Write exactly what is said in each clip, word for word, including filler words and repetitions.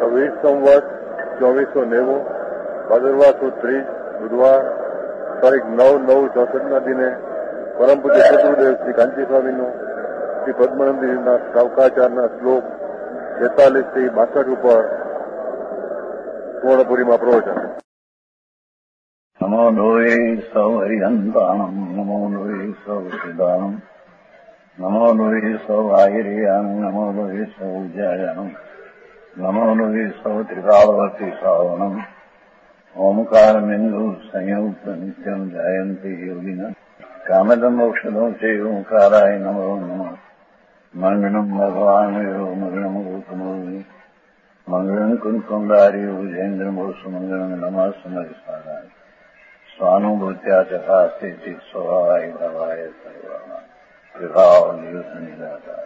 વીસ સંવત ચોવીસો નેવું ભાદરવા સુદ ત્રીસ બુધવાર તારીખ નવ નવ ચોસઠના દિને પરમ પૂજ્ય શત્રુદેવ શ્રી કાંચી સ્વામીનું શ્રી પદ્મનંદીના સાવકાચારના શ્લોક બેતાલીસ થી બાસઠ ઉપર પૂર્ણપુરીમાં પ્રવચન. નમો લોહે સૌ હરિહંતાણમ નમો લોહે સૌ સિદ્ધાણમ નમો લોહે સૌ આયર્યાણમ નમો લોહે સૌ જયાણમ નમો લોહે સૌ ત્રિકાળવતી શ્રાવણમ ઓમકાર બિંદુ સંયુક્ત નિત્યમ જયંતી યોગિન કામદમ મોક્ષદો છે ઓંકારાય નમો નમઃ મંગળમ ભગવાન યો મંગળમ ગૌતમો મંગળમ કુંકુંડાર્યો જૈન્દ્રમોષ મંગળમ નમઃ સમયસારાય સ્વાનુભૂત્યા ચકાસ્તે સ્વભાવાય ભવાય સર્વમાં વિભાવ નિદાતા.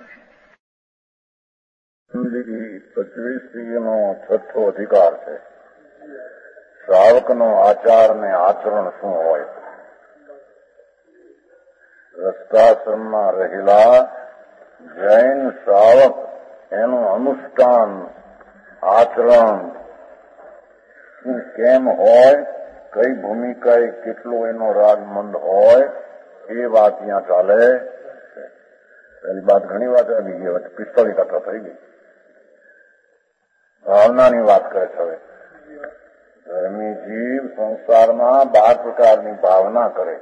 પચવીસનો છઠ્ઠો અધિકાર છે. શ્રાવકનો આચાર ને આચરણ શું હોય? રસ્તાશ્રમમાં રહેલા જૈન શ્રાવક એનું અનુષ્ઠાન આચરણ કેમ હોય, કઈ ભૂમિકાએ કેટલો એનો રાગમંદ હોય એ વાત ત્યાં ચાલે છે. પેલી વાત ઘણી વાત આવી ગઈ, પિસ્તાળીસ ટકા થઈ ગઈ. ભાવનાની વાત કરે છે. હવે ધર્મી જીવ સંસારમાં બાર પ્રકારની ભાવના કરે.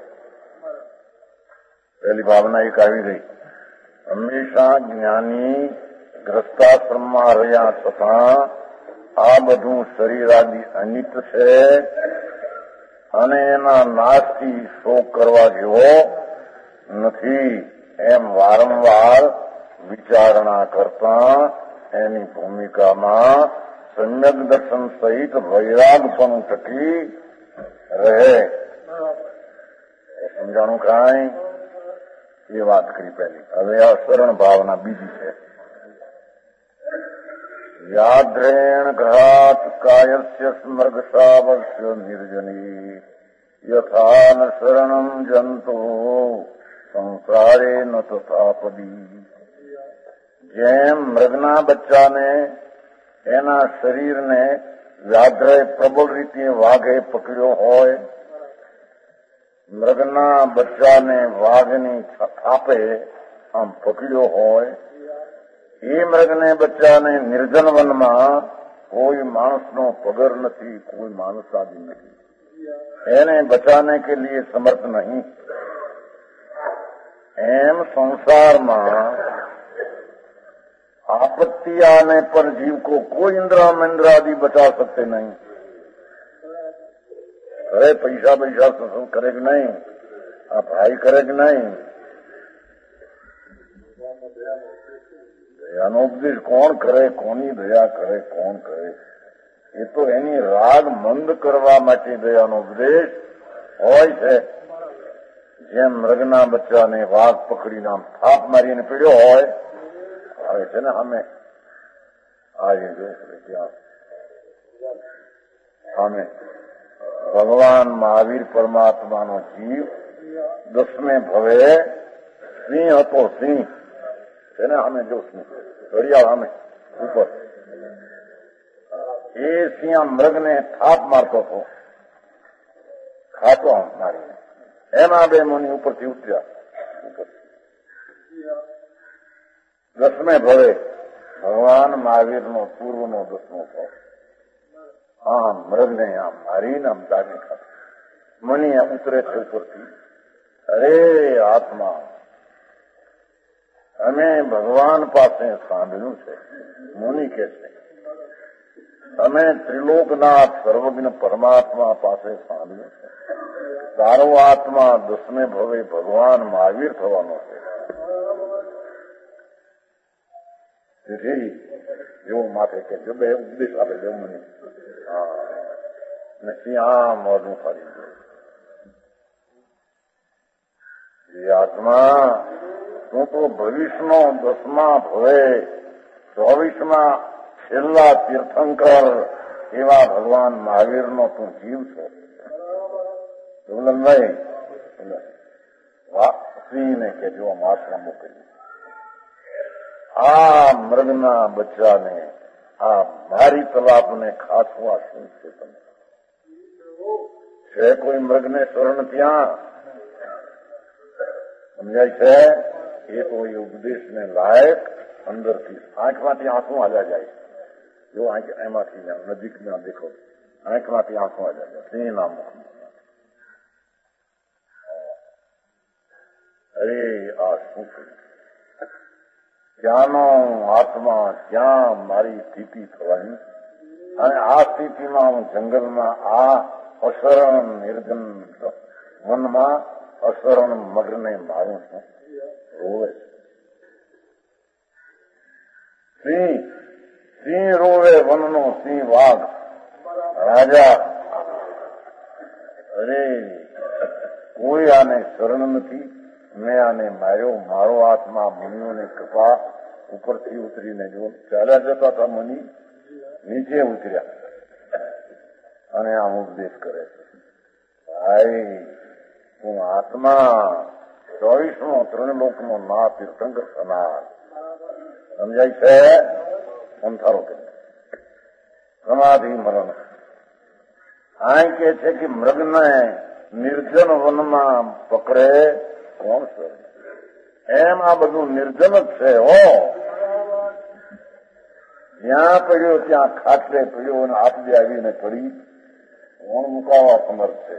પેલી ભાવના એક આવી ગઈ, હંમેશા જ્ઞાની ગ્રસ્તાશ્રમમાં રહ્યા છતાં આ બધું શરીરાદી અનિત છે અને એના નાશથી શોક કરવા જેવો નથી એમ વારંવાર વિચારણા કરતા એની ભૂમિકામાં સમ્યક દર્શન સહિત વૈરાગપણું ટકી રહે. સમજાણું કાંઈ? એ વાત કરી પહેલી. હવે આ શરણ ભાવના બીજી છે. યાદ્રેણ ઘાત કાયસ્ય સ્મર્ગશાવસ્ય નિર્જની યથા ન શરણમ જંતો સંસારે ન તથાપદી. જેમ મૃગના બચ્ચાને એના શરીરને વ્યાઘ્રએ પ્રબળ રીતે વાઘે પકડ્યો હોય, મૃગના બચ્ચાને વાઘની થાપે આમ પકડ્યો હોય, એ મૃગને બચ્ચાને નિર્જન વનમાં કોઈ માણસનો પગર નથી, કોઈ માણસ આદિ નથી, એને બચાને કે લીએ સમર્થ નહીં. એમ સંસારમાં आपत्ति आने पर जीव को कोई इंद्रा मिंद्रा आदि बचा सकते नहीं. अरे पैसा पैसा सत्संग करे कि नहीं, आ भाई करे कि नहीं, દયાનો ઉપદેશ કોણ કરે, કોની દયા કરે, કોણ કરે? એ તો એની રાગ મંદ કરવા માટે દયાનો ઉપદેશ હોય છે. જેમ મૃગના બચ્ચાને વાઘ પકડીને આમ થાપ મારીને પીડ્યો હોય, આવે છે ને અમે આજે ત્યાં અમે ભગવાન મહાવીર પરમાત્માનો જીવ દસમે ભવે સિંહ હતો. સિંહ છે ને અમે જો સિંહ ઘડિયાળ અમે ઉપર, એ સિંહ મૃગને થાપ મારતો હતો, ખાતો મારીને. એમાં બે મુનિ ઉપરથી ઉતર્યા. દસમે ભવે ભગવાન મહાવીરનો પૂર્વનો દસમો ભાવ. આમ મૃગને આમ મારીને આમ દાગી ખાતો. મુનિ ઉતરે છે ઉપરથી, અરે આત્મા, અમે ભગવાન પાસે સાંભળ્યું છે. મુનિ કે છે, અમે ત્રિલોકનાથ સર્વજ્ઞ પરમાત્મા પાસે સાંભળ્યું છે, તારો આત્મા દસમે ભવે ભગવાન મહાવીર થવાનો છે. એવું માથે કે જો બે ઉપદેશ આપે છે મને. હા, નથી આ મોઢું ફરી ગયું. એ આત્મા, તું તો ભવિષ્યનો દસમા ભવે ચોવીસમાં છેલ્લા તીર્થંકર એવા ભગવાન મહાવીરનો તું જીવ છો. નહીં સિંહને કે જો આશ્રમ મોકલી આ મૃગના બચ્ચાને આ ભારી તલાપને ખાસવા શું છે તમે? છે કોઈ મૃગને શરણ ત્યાં? સમજાય છે? એ તો એ ઉપદેશને લાયક અંદરથી આંખમાંથી આંસુ આવ્યા જાય. જો આંખ એમાંથી નજીકના દેખો, આંખમાંથી આંસુ આવ્યા જાય સિંહના મુખમાં. અરે આ શું કર્યું? ક્યાંનો આત્મા, ક્યાં મારી સ્થિતિ થવાની? અને આ સ્થિતિમાં હું જંગલમાં આ અશરણ નિર્જન વનમાં અશરણ મગને મારું છું. રોવે સિંહ, સિંહ રોવે વનનો સિંહ વાઘ રાજા. અરે કોઈ આને શરણ નથી. મેં આને માર્યો. મારો આત્મા મુનિઓને કૃપા ઉપરથી ઉતરીને જો ચાલ્યા જતા હતા મુનિ, નીચે ઉતર્યા અને આમ ઉપદેશ કરે છે. ભાઈ હું આત્મા ચોવીસમો ત્રણલોકનો ના તીર્થંકર થનાર. સમજાય છે? અંધારો કરી સમાધિ મરણ. આ કે છે કે મૃગને નિર્જન વનમાં પકડે કોણ સર? એમ આ બધું નિર્જન જ છે. હો જ્યાં પડ્યો ત્યાં ખાટલે પડ્યો અને આપજે આવીને પડી કોણ મુકાવા સમર્થ છે?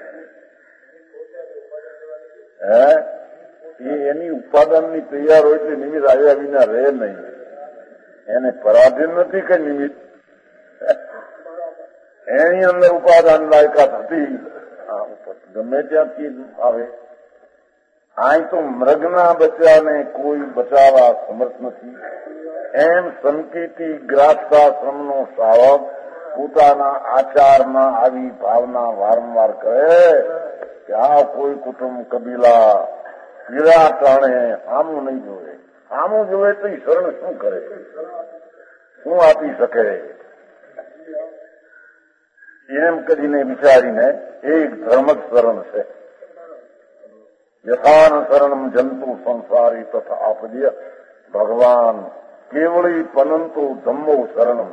હે એ એની ઉપાદાનની તૈયાર હોય છે. નિમિત્ત આવ્યા વિના રહે નહીં. એને પરાધીન નથી કે નિમિત્ત એની અંદર ઉપાદાન લાયકાત હતી. ગમે ત્યાંથી આવે. આ તો મૃગના બચ્ચાને કોઈ બચાવવા સમર્થ નથી. એમ સંકિતી ગ્રાસાશ્રમનો શ્રાવક પોતાના આચારમાં આવી ભાવના વારંવાર કરે કે આ કોઈ કુટુંબ કબીલા પીડા ટાણે આમું નહીં જોવે. આમું જોવે તો શરણ શું કરે? શું આપી શકે? એમ કરીને વિચારીને એક ધર્મ જ શરણ છે. યથાન શરણમ જંતુ સંસારી તથા આપદ્ય ભગવાન કેવળી પનંતુ ધમ્મો શરણમ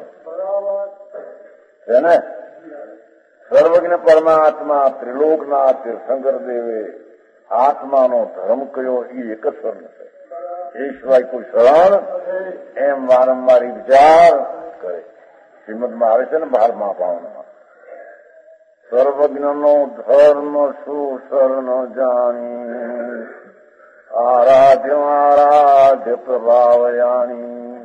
છે ને. સર્વજ્ઞ પરમાત્મા ત્રિલોકના તીર્થંકર દેવે આત્માનો ધર્મ કયો એ એક જ શરણ છે. એ સિવાય કોઈ શરણ એમ વારંવાર વિચાર કરે. શ્રીમદમાં આવે છે ને બારમા પાવનમાં, સર્વજ્ઞનો ધર્મ શું શરણ જાણી આરાધ્ય આરાધ્ય પ્રભાવયાણી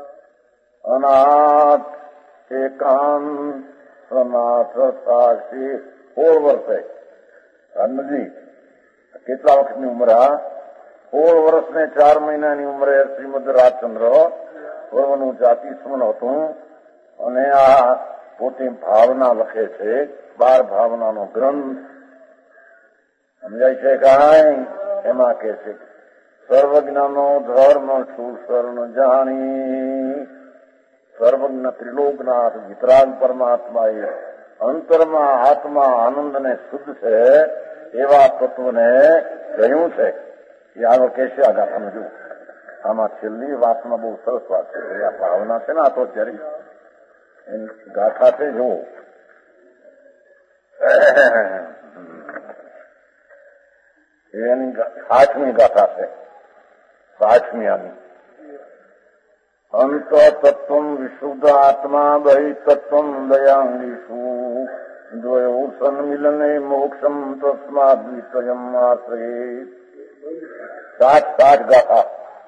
અનાથ એકાંત સનાથ સાક્ષી. સોળ વર્ષે નજીક કેટલા વખતની ઉંમર? આ સોળ વર્ષ ને ચાર મહિનાની ઉંમરે શ્રીમદ રાજચંદ્ર સર્વનું જાતિસ્મરણ હતું અને આ પોતે ભાવના લખે છે. બાર ભાવનાનો ગ્રંથ. સમજાય છે કાંઈ? એમાં કે છે સર્વજ્ઞનો ધર્મ શું શરણ જાણી. સર્વજ્ઞ ત્રિલોકનાથ વિતરાગ પરમાત્મા એ અંતરમાં આત્મા આનંદને શુદ્ધ છે એવા તત્વને કહ્યું છે. એ આગળ કહેશે આ ગાથામાં. જુઓ આમાં છેલ્લી વાતમાં બહુ સરસ વાત છે. આ ભાવના છે ને આ તો અત્યારે એની ગાથા છે. જુઓ એની આઠમી ગાથા છે. આઠમી આની અંત તત્વ વિશુદ્ધ આત્મા બહિ તત્વ દયાંગીષુ દ્વયો સન્મિલને મોક્ષમ તસ્માદ વિષયમ આશ્રયે. સાત સાત ગાથા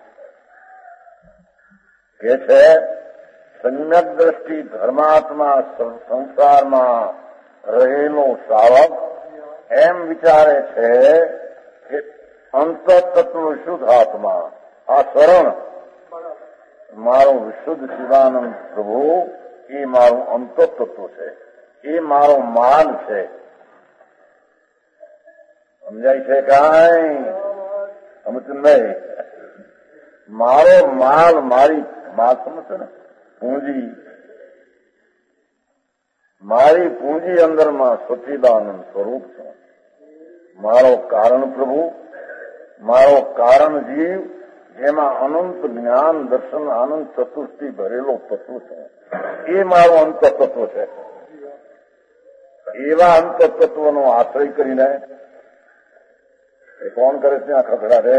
કે છે સમ્યક દ્રષ્ટિ ધર્માત્મા સંસારમાં રહેલો શ્રાવક એમ વિચારે છે કે અંત તત્વ શુદ્ધ આત્મા આ શરણ મારો વિશુદ્ધ શિવાનંદ પ્રભુ એ મારું અંત તત્વ છે. એ મારો માલ છે. સમજાય છે કાંઈ? સમજ નહીં. મારો માલ મારી માલ સમજશે ને પૂંજી. મારી પૂંજી અંદરમાં સચ્ચિદાનંદ સ્વરૂપ છે. મારો કારણ પ્રભુ, મારો કારણ જીવ, જેમાં અનંત જ્ઞાન દર્શન આનંદ ચતુર્થી ભરેલો તત્વ છે, એ મારું અંતતત્વ છે. એવા અંતતત્વનો આશ્રય કરીને એ કોણ કરે છે? આ ખખડા રે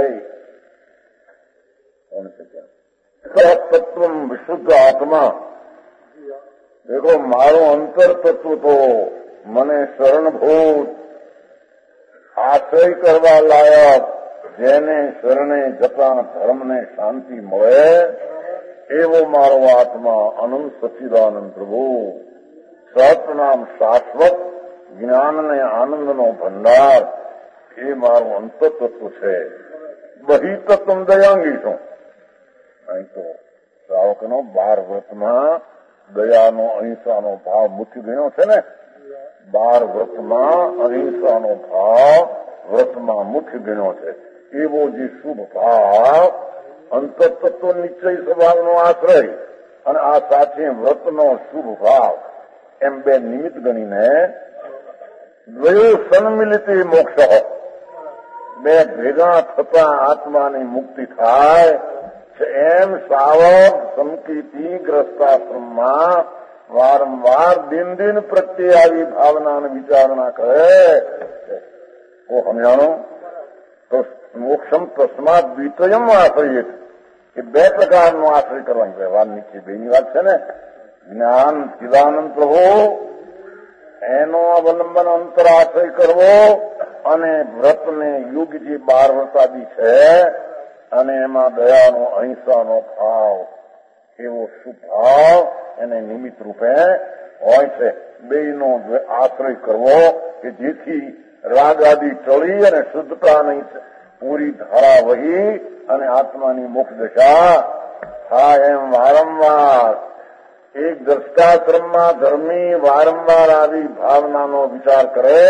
કોણ છે ત્યાં? તત્વ વિશુદ્ધ આત્મા. દેખો, મારું અંતર તત્વ તો મને શરણભૂત આશ્રય કરવા લાયક, જેને શરણે જતા ધર્મને શાંતિ મળે એવો મારો આત્મા અનંત સચ્ચિદાનંદ પ્રભુ, સતનામ શાશ્વત જ્ઞાનને આનંદનો ભંડાર, એ મારું અંતતત્વ છે. બહી તત્વ દયાંગી છું. અહીં તો શ્રાવકનો બાર વ્રતમાં દયાનો અહિંસાનો ભાવ મુખ્ય ગણ્યો છે ને. બાર વ્રતમાં અહિંસાનો ભાવ વ્રતમાં મુખ્ય ગણ્યો છે. એવો જે શુભ ભાવ અંતતત્વ નિશ્ચય સ્વભાવનો આશ્રય અને આ સાથે વ્રતનો શુભ ભાવ, એમ બે નિમિત્ત ગણીને દ્વયો સન્મિલિત મોક્ષ, બે ભેગા થતા આત્માની મુક્તિ થાય છે. એમ સાવક સંકિતિ ગ્રસ્તાશ્રમમાં વારંવાર દિન દિન પ્રત્યે આવી ભાવના અને વિચારણા કરે. ઓ સમજાણો તો મોક્ષમ તસ્માત દ્વિતયમ આશ્રય, એ બે પ્રકારનો આશ્રય કરવાની વ્યવહાર નીચે બેની વાત છે ને. જ્ઞાન ચિદાનંદ પ્રભુ એનો અવલંબન અંતર આશ્રય કરવો, અને વ્રતને યુગ જે બાર વ્રતાદી છે અને એમાં દયાનો અહિંસાનો ભાવ, એવો શુભ ભાવ એને નિમિત્ત રૂપે હોય છે. બેયનો આશ્રય કરવો કે જેથી રાગ આદિ ટળી અને શુદ્ધતા નહીં પૂરી ધારા વહી અને આત્માની મોક્ષ દશા થાય. એમ વારંવાર એક દ્રષ્ટાશ્રમમાં ધર્મી વારંવાર આવી ભાવનાનો વિચાર કરે.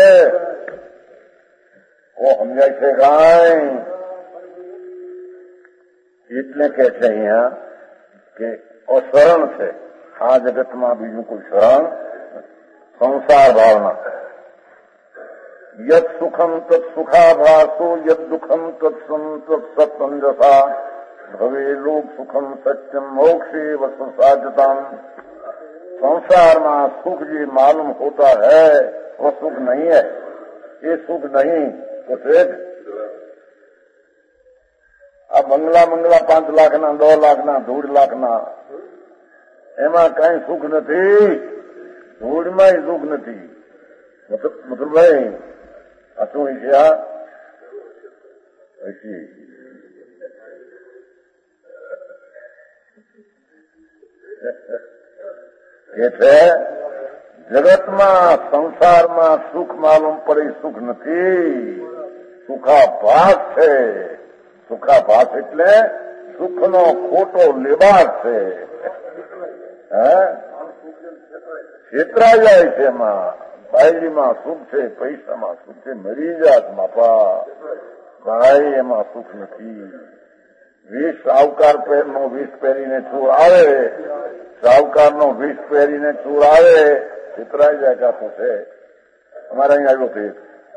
ઓ સમજાય છે કાંઈ? એટલે કે છે અહીંયા કે અશરણ છે આ જગતમાં, બીજું કોઈ શરણ સંસાર ભાવના. યદ સુખમ તત્ સુખાભાસુ યદ દુઃખમ તત્ સત્સંજસા ભવે લોક સુખમ સત્યમ મોક્ષે વસસાજતામ. संसार सुख जो मालूम होता है वो सुख नहीं है. ये सुख नहीं तो फिर આ બંગલા મંગલા પાંચ લાખના દો લાખના દોઢ લાખના એમાં કઈ સુખ નથી. ધૂળમાં સુખ નથી. મતલબ ભાઈ આ શું છે? આ એ છે જગતમાં સંસારમાં સુખ માલુમ પડે સુખ નથી, સુખાભાસ છે. સુખાભાસ એટલે સુખનો ખોટો લેબાસ છે. હે છેતરાઈ જાય છે. એમાં બાયડીમાં સુખ છે, પૈસામાં સુખ છે, મરી જાત માપા ભાઈ એમાં સુખ નથી. વીસ સાવકાર નો વીસ પહેરીને ચોર આવે, સાવકારનો વીસ પહેરીને ચોર આવે, છેતરાઈ જાય કાતો છે. અમારે અહીં આવ્યો છે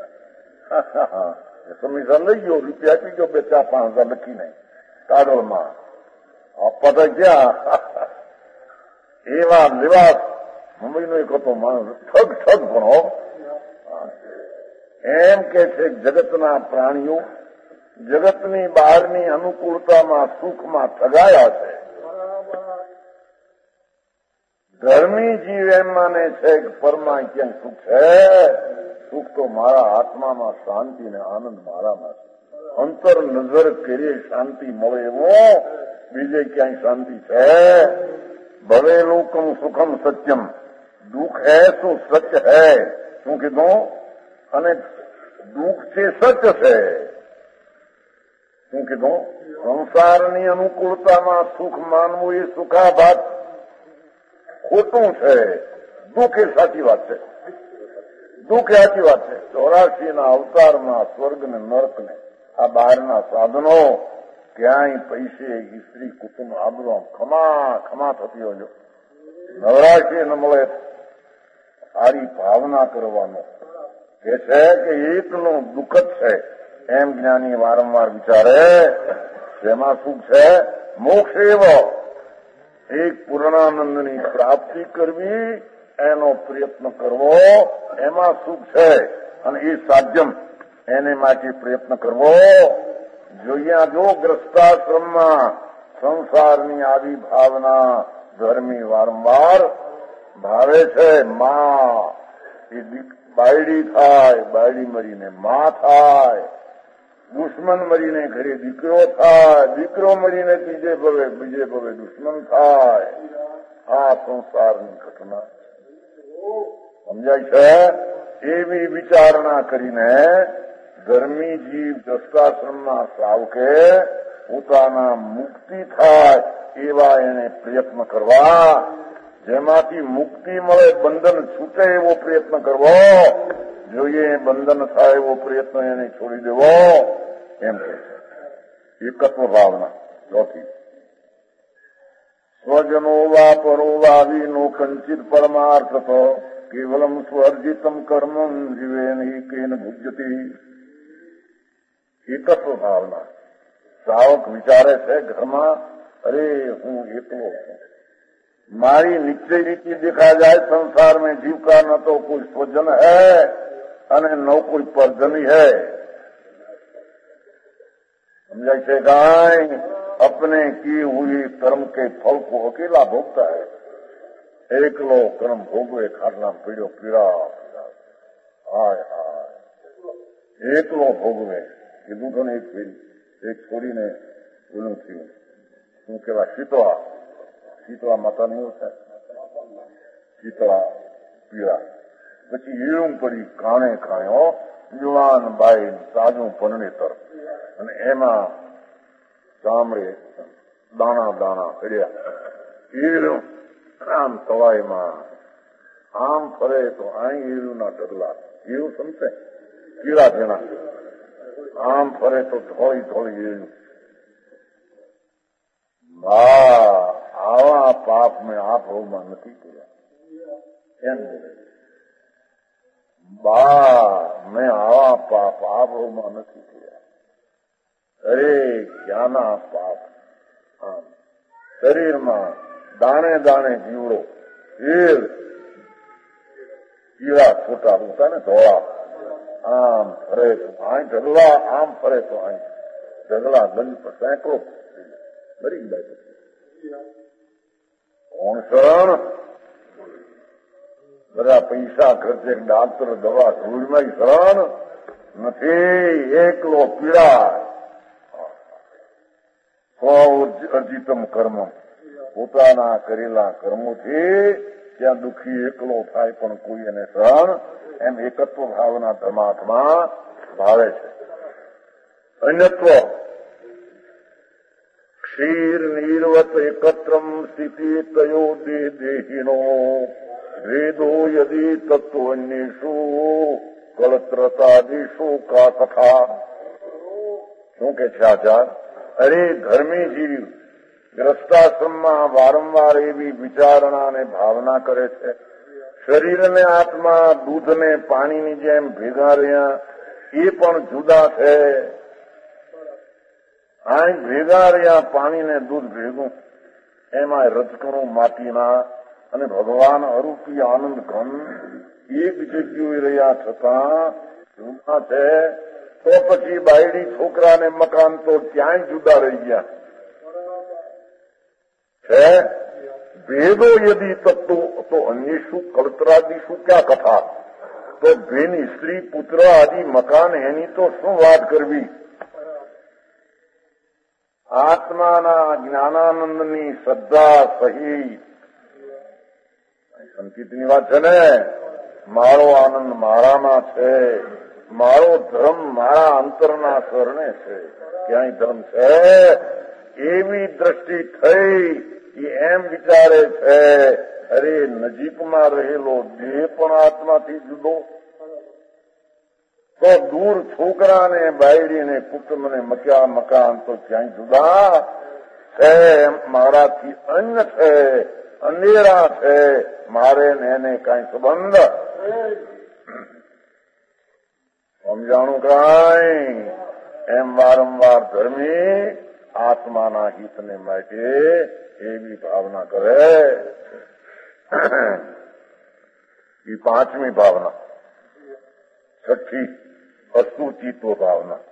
સમીસર લઈ ગયો, રૂપિયા આપી ગયો, બે ચાર પાંચ હજાર લખીને કાગળમાં આપવા તો ક્યાં. એવા નિવાસ મુંબઈનો એક હતો માણસ, ઠગ ઠગ ભણો એમ કે છે જગતના પ્રાણીઓ જગતની બહારની અનુકૂળતામાં સુખમાં ઠગાયા છે. ધર્મી જીવ એમ માને છે કે પરમાં ક્યાંય સુખ છે. સુખ તો મારા આત્મામાં શાંતિ ને આનંદ મારામાં છે. અંતર નજર કરીએ શાંતિ મળે એવો બીજે ક્યાંય શાંતિ છે. ભવે લોકમ સુખમ સત્યમ. દુઃખ હૈ તો સત્ય હૈ. શું કીધું? અને દુઃખ છે સત્ય છે. શું કીધું? સંસારની અનુકૂળતામાં સુખ માનવું એ સુખાભાસ ખોટું છે. દુઃખ એ સાચી વાત છે. દુઃખ એ સાચી વાત છે. ચોરાસી ના અવતારમાં સ્વર્ગ ને નર્ક ને આ બહારના સાધનો ક્યાંય પૈસે સ્ત્રી કુટુંબ આબરો ખમા ખમા થતી હોય. નવરાશી ન મળે સારી ભાવના કરવાનો કે છે કે એકનું દુઃખ જ છે. એમ જ્ઞાની વારંવાર વિચારે. તેમાં સુખ છે મોક્ષ એવ એક પૂર્ણાનંદની પ્રાપ્તિ કરવી એનો પ્રયત્ન કરવો એમાં સુખ છે અને એ સાધ્યમ એને માટે પ્રયત્ન કરવો જોઈએ. જો ગ્રસ્તાશ્રમમાં સંસારની આવી ભાવના ધર્મી વારંવાર ભાવે છે. માં એ બાયડી થાય, બાયડી મરીને માં થાય, દુશ્મન મરીને ઘરે દીકરો થાય, દીકરો મરીને ત્રીજે ભવે બીજે ભવે દુશ્મન થાય. આ સંસારની ઘટના સમજાય છે. એવી વિચારણા કરીને ધર્મી જીવ દ્રષ્ટાશ્રમના શ્રાવકે પોતાના મુક્તિ થાય એવા એને પ્રયત્ન કરવા, જેમાંથી મુક્તિ મળે, બંધન છૂટે એવો પ્રયત્ન કરવો જોઈએ. બંધન થાય એવો પ્રયત્ન એને છોડી દેવો એમ કે છે. એકત્વ ભાવના. ચોથી, સ્વજનો વા પરો વા વિનો કંચિત પરમાર્થ કેવલમ સ્વર્જિતમ કર્મ જીવેન એકેન ભુજ્યતી. એકત્વ ભાવના. શ્રાવક વિચારે છે ઘરમાં, અરે હું એકલો છું, મારી निश्चय रीति देखा जाए संसार में जीव का न तो कोई स्वजन है અને न कोई परजनी है. समझाई से गाय अपने की हुई कर्म के फल को अकेला भोगता है. એકલો કર્મ ભોગવે, ખાટલા પીડ્યો પીડા, હાય હાય એકલો ભોગવે. કીધું તો ને એક ફેરી એક છોડીને ઓલું થયું, શું કેવા, શીતળા શીતળા માતા નહીં છે, શીતળા પીળા. પછી એવું પડી કાણે ખાયો યુવાન બાઈ તાજું પનનેતર, અને એમાં ચામડે દાણા દાણા પડ્યા. એરું આમ તવાઈમાં આમ ફરે તો અહીં એરું ના ઢગલા, એવું સમજે કીડા ભેણા, આમ ફરે તો ધોળી ધોળી એરું. બા આવા પાપ મેં આ ભાવમાં નથી કર્યા એમ બોલે. બા મેં આવા પાપ આ ભાવમાં નથી કર્યા. અરે ક્યાંના પાપ. આમ શરીરમાં દાણે દાણે જીવડો, એ કીડા છોટા હોતા ને ધોળા, આમ ફરે તો અહીં ઢગલા, આમ ફરે તો અહીં ઢગલા, ગંજ પર સેંકડો મરી ગયા. કોણ શરણ? બધા પૈસા ખર્ચે ડાક્ટર દવા ધૂળમાં શરણ નથી. એકલો પીડા. સ્વ અર્જિતમ કર્મ, પોતાના કરેલા કર્મોથી ત્યાં દુઃખી એકલો થાય પણ કોઈ એને શરણ. એમ એકત્વ ભાવના પરમાત્મા ભાવે છે. અન્યત્વ ક્ષીર નીરવત એકત્રમ સ્થિતિ તયો દેહ દેહિનો વેદો યદી તત્વન્યેષુ કળત્રતાદિષુ કા કથા. શું કે છે આચાર? અરે ધર્મી જીવ ગ્રસ્તાશ્રમમાં વારંવાર એવી વિચારણા અને ભાવના કરે છે. શરીરને આત્મા દૂધને પાણીની જેમ ભેગા રહ્યા, એ પણ જુદા છે. અહીં ભેગા રહ્યા પાણી ને દૂધ ભેગું, એમાં રજકણું માટીના અને ભગવાન અરૂપી આનંદ ઘન એક જગ્યાએ રહ્યા છતાં જુદા છે. તો પછી બાયડી છોકરાને મકાન તો ક્યાંય જુદા રહી ગયા છે. ભેદો યદી તત્વો તો અન્ય શું કળતરાદી શું ક્યાં કથા. તો બેની સ્ત્રી પુત્ર આદિ મકાન એની તો શું વાત કરવી. આત્માના જ્ઞાનાનંદની શ્રદ્ધા સહિત સંકિતની વાત છે ને, મારો આનંદ મારામાં છે, મારો ધર્મ મારા અંતરના શરણે છે, ક્યાંય ધર્મ છે એવી દ્રષ્ટિ થઈ. એ એમ વિચારે છે, અરે નજીકમાં રહેલો દેહ પણ આત્માથી જુદો, તો દૂર છોકરાને બાયડીને કુટુંબને મક્યા મકાન તો ક્યાંય જુદા છે. મારાથી અન્ય છે, અંધેરા છે, મારે ને એને કઈ સંબંધ સમજાણું કઈ. એમ વારંવાર ધર્મી આત્માના હિતને માટે એવી ભાવના કરે. એ પાંચમી ભાવના. છઠ્ઠી અસુચિત્વ ભાવના.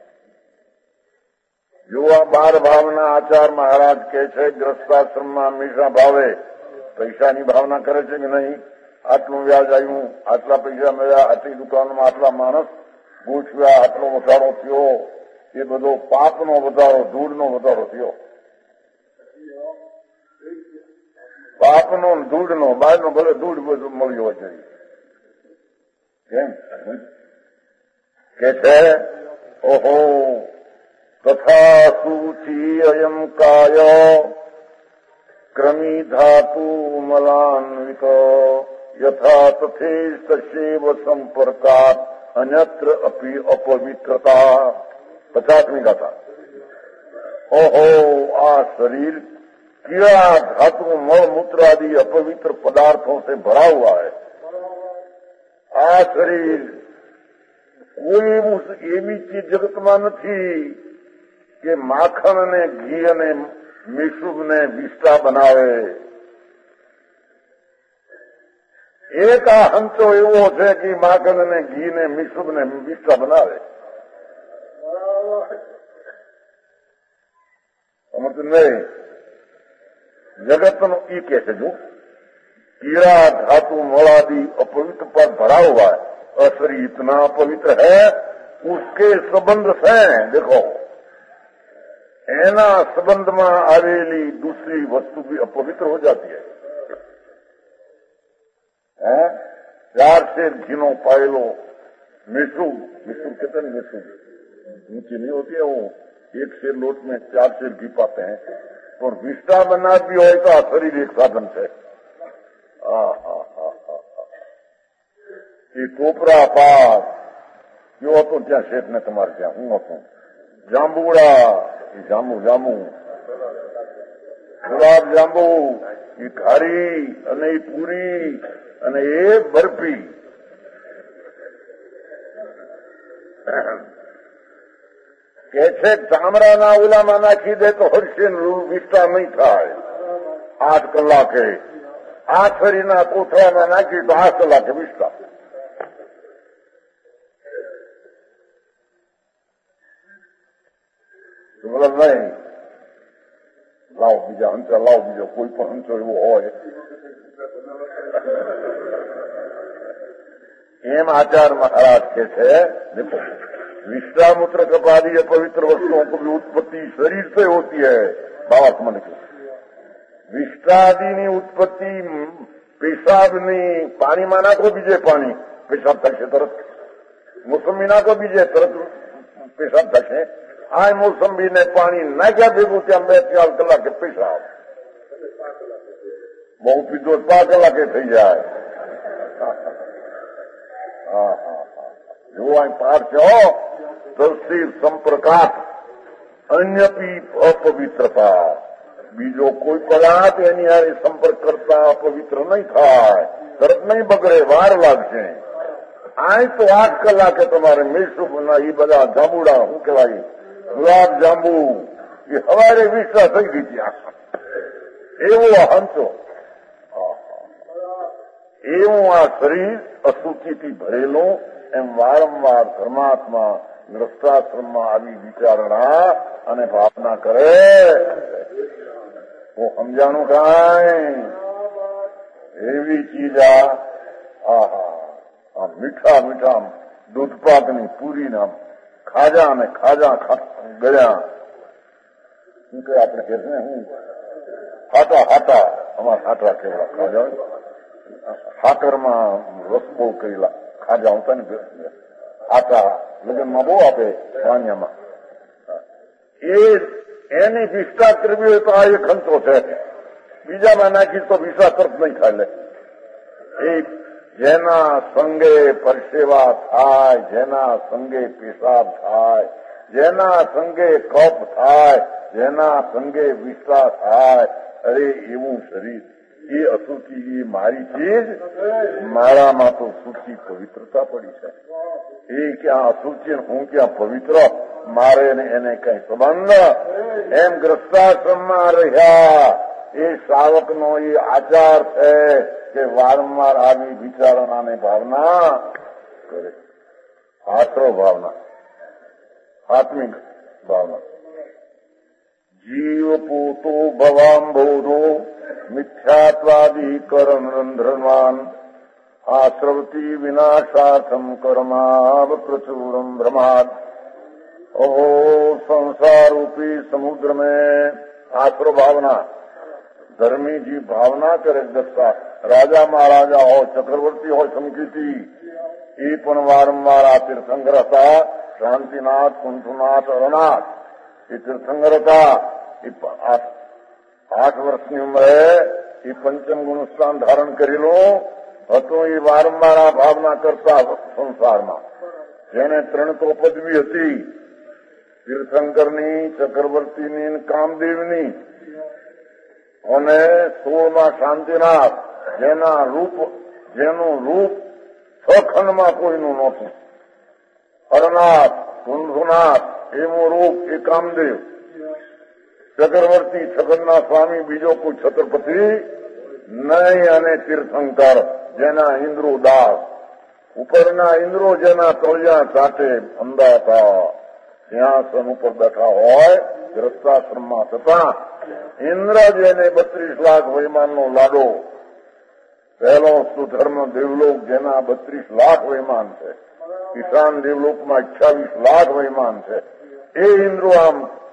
જો આ બાર ભાવના આચાર મહારાજ કહે છે ગ્રસ્તાશ્રમમાં હંમેશા ભાવે. પૈસાની ભાવના કરે છે કે નહીં? આટલું વ્યાજ આવ્યું, આટલા પૈસા મળ્યા, આટલી દુકાનમાં આટલા માણસ ગોઠવ્યા, આટલો વધારો થયો, એ બધો પાપનો વધારો, ધૂળનો વધારો થયો. પાપનો ધૂળનો, બહારનો ભલે ધૂળ બધું મળ્યો છે. કેમ કે છે? ઓહો તથા સૂચી અયમ કાય ક્રમી ધાતુ મલાન્વિત યથા તથેષ્ટશેવ સંપર્કાત અન્યત્ર અપી અપવિત્રતા. પચાસમી ગાથા. ઓહો આ શરીર कीड़ा धातु मल मूत्र आदि अपवित्र पदार्थों से भरा हुआ है. आ शरीर कोई एवी चीज जगतમાં નથી કે માખણ ને ઘી અને મીઠું ને વિષ્ટા બનાવે. એક આ હંચો એવો છે કે માખણ ને ઘી ને મીઠું ને વિષ્ટા બનાવે. સમજ નહીં? जगत ई कैसे जो कीड़ा धातु मलादि अपवित्र पर भरा हुआ है. अशरीर इतना अपवित्र है, उसके संबंध से देखो एना संबंध में आवेली दूसरी वस्तु भी अपवित्र हो जाती है. है? चार शेर घीनो पायलो मिश्रू मिश्रू कहते हैं. मिश्रू नीचे नहीं होती है, वो एक शेर लोट में चार शेर घी पाते हैं. और विष्टा बनाती हो तो आ शरीर एक साधन है. ये टोपरा पास जो હતો ત્યાં શેઠ ને તમારે ત્યાં હું હતું. જાંબુડા એ જાંબુ જાંબુ ગુલાબ જાંબુ એ ઘારી અને એ પૂરી અને એ બરફી. કે છે ચામડાના ઓલામાં નાખી દે તો હરશે વિષ્ટા નહીં થાય. આઠ કલાકે આ શરીરના કોથળામાં નાખી તો આઠ કલાકે વિષ્ટા. મતલબ નહીં. લાવ બીજા હંચા, લાવ બીજો કોઈ પણ હંચો એવો હોય એમ આચાર મહારાજ કે છે. देखो विष्टा मूत्र कपादी अपवित्र वस्तुओं को भी उत्पत्ति शरीर से होती है. भावात्मा लिखो विष्टादि उत्पत्ति पेशाब नहीं. पानी में नाखो बीजे पानी पेशाब थकશે તરત. મોસંબી નાખો બીજે તરત પેશાબ થશે. આ મોસંબી ને પાણી નાખ્યા ભેગું ત્યાં બે ચાર કલાકે પેશાબ. બહુ પીધો પાંચ કલાકે થઈ જાય. હા હા જો અહીં પાર છો તસ્થી સંપર્કાત અન્યપી અપવિત્રતા. બીજો કોઈ પદાર્થ એની હારે સંપર્ક કરતા અપવિત્ર નહીં થાય. તરત નહીં બગડે, વાર લાગશે. આ તો આઠ કલાકે તમારે મીઠું ના એ બધા જાંબુડા શું કહેવાય ગુલાબ જાંબુ એ હવારે વિશ્વા થઈ ગઈ ત્યાં. એવો હંચો એવું આ શરીર અશુચિથી ભરેલું. એમ વારંવાર ધર્માત્મા ગ્રસ્તાશ્રમમાં આવી વિચારણા અને ભાવના કરે. હું સમજાણું કાંઈ એવી ચીજ આ આહા આ મીઠા મીઠા દૂધપાકની પૂરીના ખાજા અને ખાજા ગળ્યા શું કે આપણે કે છે હું હાટા હાટા અમારા હાટા કેવડા ખાજા ખાતરમાં રસ બહુ કરેલા ખાજા હોતા ને આટા લગ્નમાં બહુ આપે સાન્યામાં. એ એની વિષ્ટા કરવી હોય તો આ એક ખંચો છે. બીજામાં નાખી તો વિશ્વા તરફ નહીં ખાઈ લે. એ જેના સંગે પરસેવા થાય, જેના સંગે પેશાબ થાય, જેના સંગે કફ થાય, જેના સંગે વિશ્વા થાય, અરે એવું શરીર એ અશુચિ એ મારી ચીજ, મારામાં તો શુચિ પવિત્રતા પડી છે. એ ક્યાં અશુચિ હું ક્યાં પવિત્ર, મારે ને એને કઈ સંબંધ. એમ ગ્રસ્તાશ્રમમાં રહ્યા એ શ્રાવકનો એ આચાર છે કે વારંવાર આવી વિચારણાને ભાવના કરે. આશ્રવ ભાવના, આત્મિક ભાવના. જીવ પોતો ભવાંબોધો મિથ્યાત્વાદી કરમ રંધ્રમાન આશ્રવતી વિનાશાર્થમ કર્માવ પ્રચુરમ ભ્રમાદ. ઓહો સંસાरूपी समुद्र में आश्रव भावना, धर्मी जी भावना करे. दस्ता राजा महाराजा हो, चक्रवर्ती हो, संकीर्ति એ પણ વારંવાર આ તીર્થંકર હતા. શાંતિનાથ, કુંઠનાથ, અરનાથ એ તીર્થંકર હતા. એ આઠ વર્ષની ઉંમરે એ પંચમ ગુણ સ્થાન ધારણ કરેલું હતું. એ વારંવાર આ ભાવના કરતા સંસારમાં. જેને ત્રણ તો પદવી હતી, તીર્થંકરની, ચક્રવર્તીની, કામદેવની, અને સોળમાં શાંતિનાથ, જેના રૂપ જેનું રૂપ છ ખંડમાં કોઈનું નહોતું. હરનાથ, કુંભનાથ એવું રૂપ એ કામદેવ. ચક્રવર્તી છગનના સ્વામી, બીજો કોઈ છત્રપતિ નહીં. અને તીર્થંકર જેના ઇન્દ્રો દાસ, ઉપરના ઇન્દ્રો જેના તળિયા ચાટે અંદાતા સિંહાસન ઉપર બેઠા હોય ગ્રસ્તાશ્રમમાં થતા. ઇન્દ્ર જેને બત્રીસ લાખ વૈમાનનો લાડો, પહેલો સુધર્મ દેવલોક જેના બત્રીસ લાખ વૈમાન છે, ઈશાન દેવલોકમાં અઠ્યાવીસ લાખ વૈમાન છે. એ ઇન્દ્રો આમ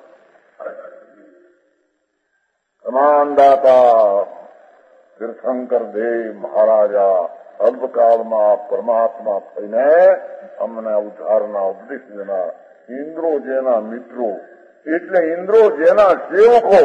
સમાનદાતા તીર્થંકર દેવ મહારાજા અલ્પકાળમાં પરમાત્મા થઈને અમને ઉદ્ધારના ઉપદેશ દેનાર. ઇન્દ્રો જેના મિત્રો, એટલે ઇન્દ્રો જેના સેવકો,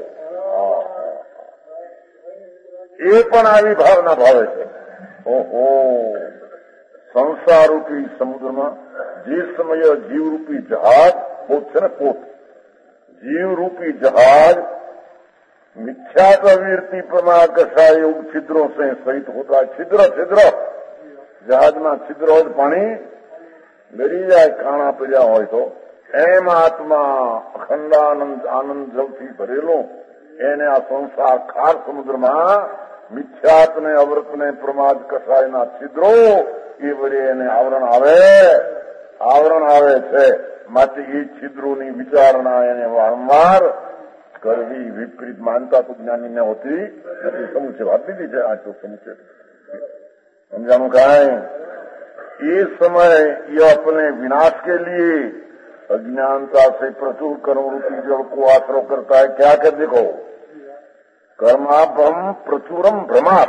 એ પણ આવી ભાવના ભાવે છે. ઓહો સંસારરૂપી સમુદ્રમાં જે સમયે જીવરૂપી જહાજ પોત છે ને, પોત जीवरूपी जहाज मिथ्या प्रवृत्ति प्रमाण कषाय योग छिद्रों से सहित होता है। छिद्र छिद्र जहाज में छिद्र हो पानी गरी जाए काणा पीड़ा हो तो एम आत्मा अखंडानंद आनंद जल थी भरेलो एने आ संसार खार समुद्र में मिथ्यात ने अव्रत ने प्रमाद कषाय ना छिद्रो એ વડે એને આવરણ આવે આવરણ આવે છે માટે એ છિદ્રોની વિચારણા એને વારંવાર કરવી વિપરીત માનતા તો જ્ઞાની ને હોતી નથી। સમુચય વાત લીધી છે આ તો સમુચય समझानु कहा है। ये समय ये अपने विनाश के लिए अज्ञानता से प्रचुर कर्म रूपी जल को आश्रय करता है। क्या कर देखो कर्माभ्रम प्रचुरम भ्रमात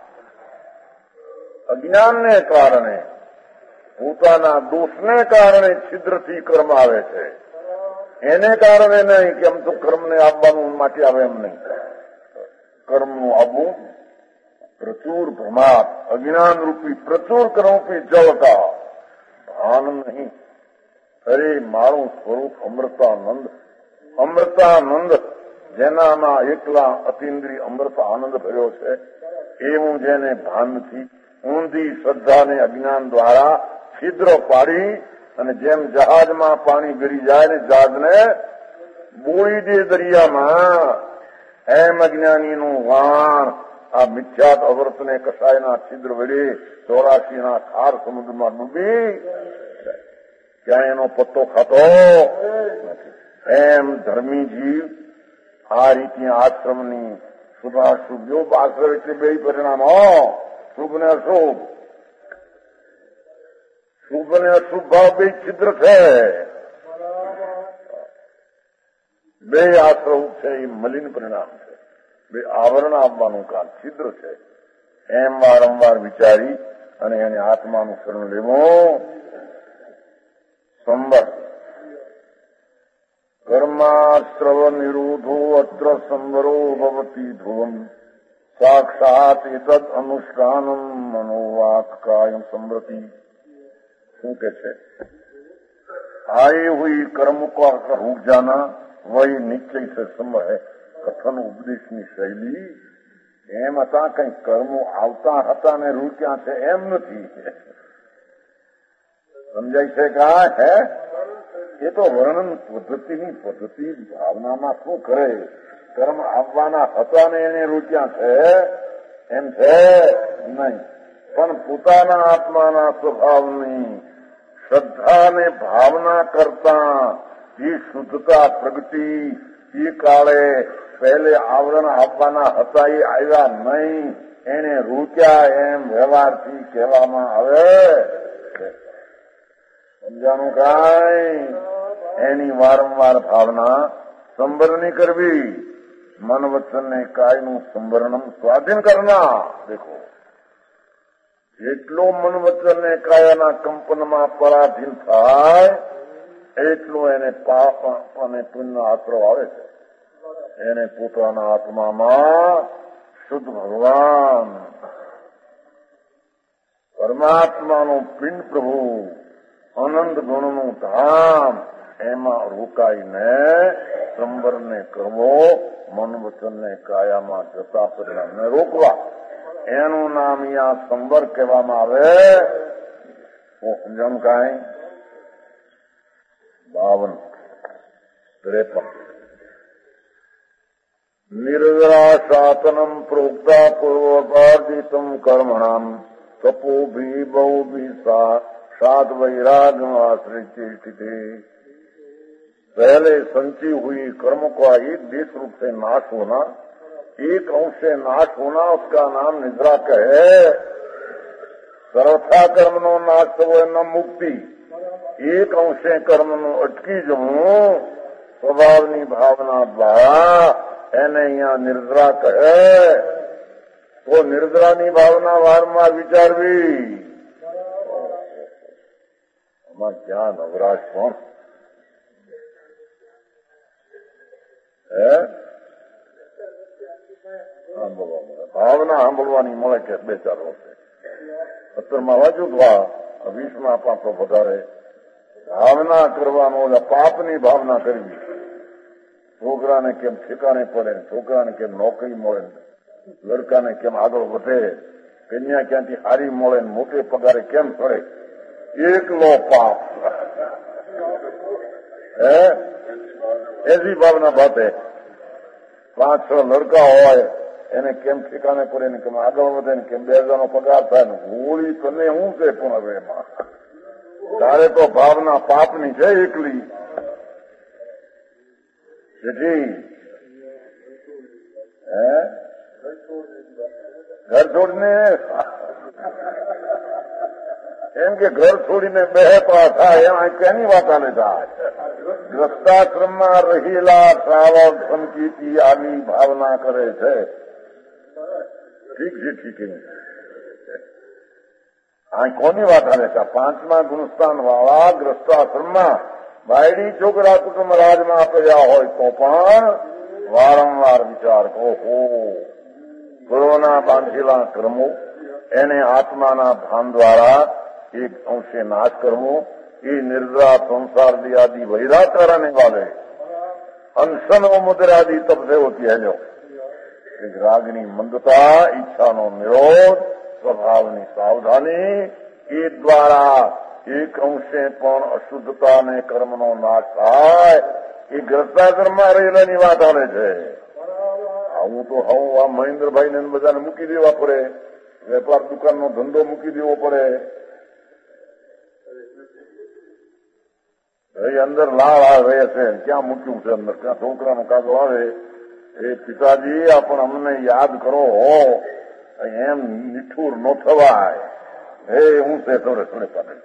અજ્ઞાનને કારણે પોતાના દોષને કારણે છિદ્રથી કર્મ આવે છે, એને કારણે નહીં કે આમ તો કર્મને આવવાનું માટે આવે એમ નહીં। કર્મનું આવવું પ્રચુર ભ્રમાત અજ્ઞાન રૂપી પ્રચુર કર્મરૂપી જળતા ભાન નહીં। અરે મારું સ્વરૂપ અમૃતાનંદ અમૃતાનંદ જેનામાં એકલા અતિન્દ્રિય અમૃત આનંદ ભર્યો છે એવું જેને ભાન નથી ઊંધી શ્રદ્ધા ને અજ્ઞાન દ્વારા છિદ્ર પાડી અને જેમ જહાજમાં પાણી ગરી જાય ને જહાજને બોળી દે દરિયામાં એમ અજ્ઞાનીનું વાણ આ મિથ્યાત અવર્તને કસાયના છિદ્ર વડે ચોરાશીના ખાર સમુદ્રમાં ડૂબી ક્યાં એનો પત્તો ખાતો એમ ધર્મી જીવ આ રીતની આશ્રમની શુભાશુભ જો આશ્રમ એટલે બે પરિણામો शुभ ने अशुभ शुभ ने अशुभ भाव बे छिद्र है बे आश्रव है मलिन परिणाम है बे आवरण आपવાનું કામ છિદ્ર છે એમ વારંવાર વિચારી અને એને આત્માનું શરણ લેવું। સંવર કર્માશ્રવ નિરોધો અત્ર સંવરો ભવતી ધ્રુવમ साक्षात एतद अनुष्ठानम मनोवाक कायम समृति शू के छे आए हुई कर्म का रुक जाना वही निश्चय से सम है। कथन उपदेश की शैली એમ હતા કઈ કર્મો આવતા હતા ને રૂચ્યા છે એમ નથી. સમજાય છે કા હે? એ તો વર્ણન પદ્ધતિની પદ્ધતિ ભાવનામાં શું કરે? કર્મ આવવાના હતા ને એને રૂચ્યા છે એમ છે નહીં. પણ પોતાના આત્માના સ્વભાવની શ્રદ્ધા ને ભાવના કરતા જે શુદ્ધતા પ્રગતિ એ કાળે પહેલે આવરણ આપવાના હતા એ આવ્યા નહીં, એને રૂચ્યા એમ વ્યવહારથી કહેવામાં આવે. સમજાનું કાંઈ? એની વારંવાર ભાવના સંવરણી કરવી. મન વચન ને કાયનું સંવરણમ સ્વાધીન કરના. દેખો, જેટલો મન વચન ને કાયાના કંપનમાં પરાધીન થાય એટલો એને પાપ અને પુણ્ય આશરો આવે છે. એને પોતાના આત્મામાં શુદ્ધ ભગવાન પરમાત્માનું પિંડ પ્રભુ આનંદ ગુણનું ધામ એમાં રોકાઈને સંવરને કરવો, મન વચનને કાયામાં જતા પરિણામને રોકવા. એનું નામ અહીંયા સંવર કહેવામાં આવે. હું સમજણ કાંઈ? બાવન ત્રેપન નિર્જરાશાસનમ પ્રોક્તા પૂર્વકાર્જિતમ કર્મણામ તપોભી બહુભી सात वैराग्य आश्रित थे। पहले संची हुई कर्म का एक देश रूप से नाश होना, एक अंश से नाश होना, उसका नाम निद्रा कहे। सर्वथा कर्म नो नाश थवो न मुक्ति, एक अंशे कर्म नो अटकी जवू स्वभावनी भावना द्वारा એને અહીંયા નિર્દ્રા કહે. તો નિર્દ્રાની ભાવના વારંવાર વિચારવી. આમાં ક્યાં નવરાશ પણ હે સાંભળવા મળે, ભાવના સાંભળવાની મળે કે બે ચાર વર્ષે. સત્તરમાં વાંચ્યું તો વીસમાં પાપો વધારે ભાવના કરવાનો, પાપની ભાવના કરવી. છોકરાને કેમ ઠેકાણે પડે, છોકરાને કેમ નોકરી મળે, લડકાને કેમ આગળ વધે, કન્યા ક્યાંથી હારી મળે, મોટે પગારે કેમ ચડે, એકલો પાપ હે એસી ભાવના બાતે. પાંચ છ લડકા હોય એને કેમ ઠેકાણે પડે ને કેમ આગળ વધે ને કેમ બે હજારનો પગાર થાય ને હોળી તને શું છે પણ હવે એમાં તારે તો ભાવના પાપની છે એકલી. જેથી હે ઘર છોડીને એમ કે ઘર છોડીને બેહતા થાય એમાં કેની વાત આને થાય. ગ્રસ્તાશ્રમમાં રહેલા શ્રાવક સંકીર્તિ આની ભાવના કરે છે. ઠીક છે, ઠીક છે. આ કોની વાત આને છે? પાંચમા ગુણસ્થાન વાળા ગ્રસ્તાશ્રમમાં બાયડી છોકરા કુટુંબ રાજમાં કર્યા હોય તો પણ વારંવાર વિચાર ઓહો ગુરુના બાંધેલા કર્મો એને આત્માના ભાન દ્વારા એક અંશે નાશ કરવો. એ નિર્દ્રા સંસાર આદि वैराग कराने वाले अनशन व मुद्रादि तब से होती है जो रागनी मंदता, इच्छानो निरोध, स्वभावनी सावधानी, એ દ્વારા એક અંશે પણ અશુદ્ધતા ને કર્મનો નાશ થાય. એ ગ્રસ્તાશ્રમમાં રહેલાની વાત આવે છે. હું તો હું આ મહેન્દ્રભાઈ ને બધાને મૂકી દેવા પડે, વેપાર દુકાનનો ધંધો મૂકી દેવો પડે. એ અંદર લાળ આવે છે, ક્યાં મૂક્યું છે અંદર, ક્યાં છોકરાનો કાગો આવે એ પિતાજી આપણ અમને યાદ કરો હો, એમ નિઠુર ન થવાય. હે હું છે થોડે થોડે પાડે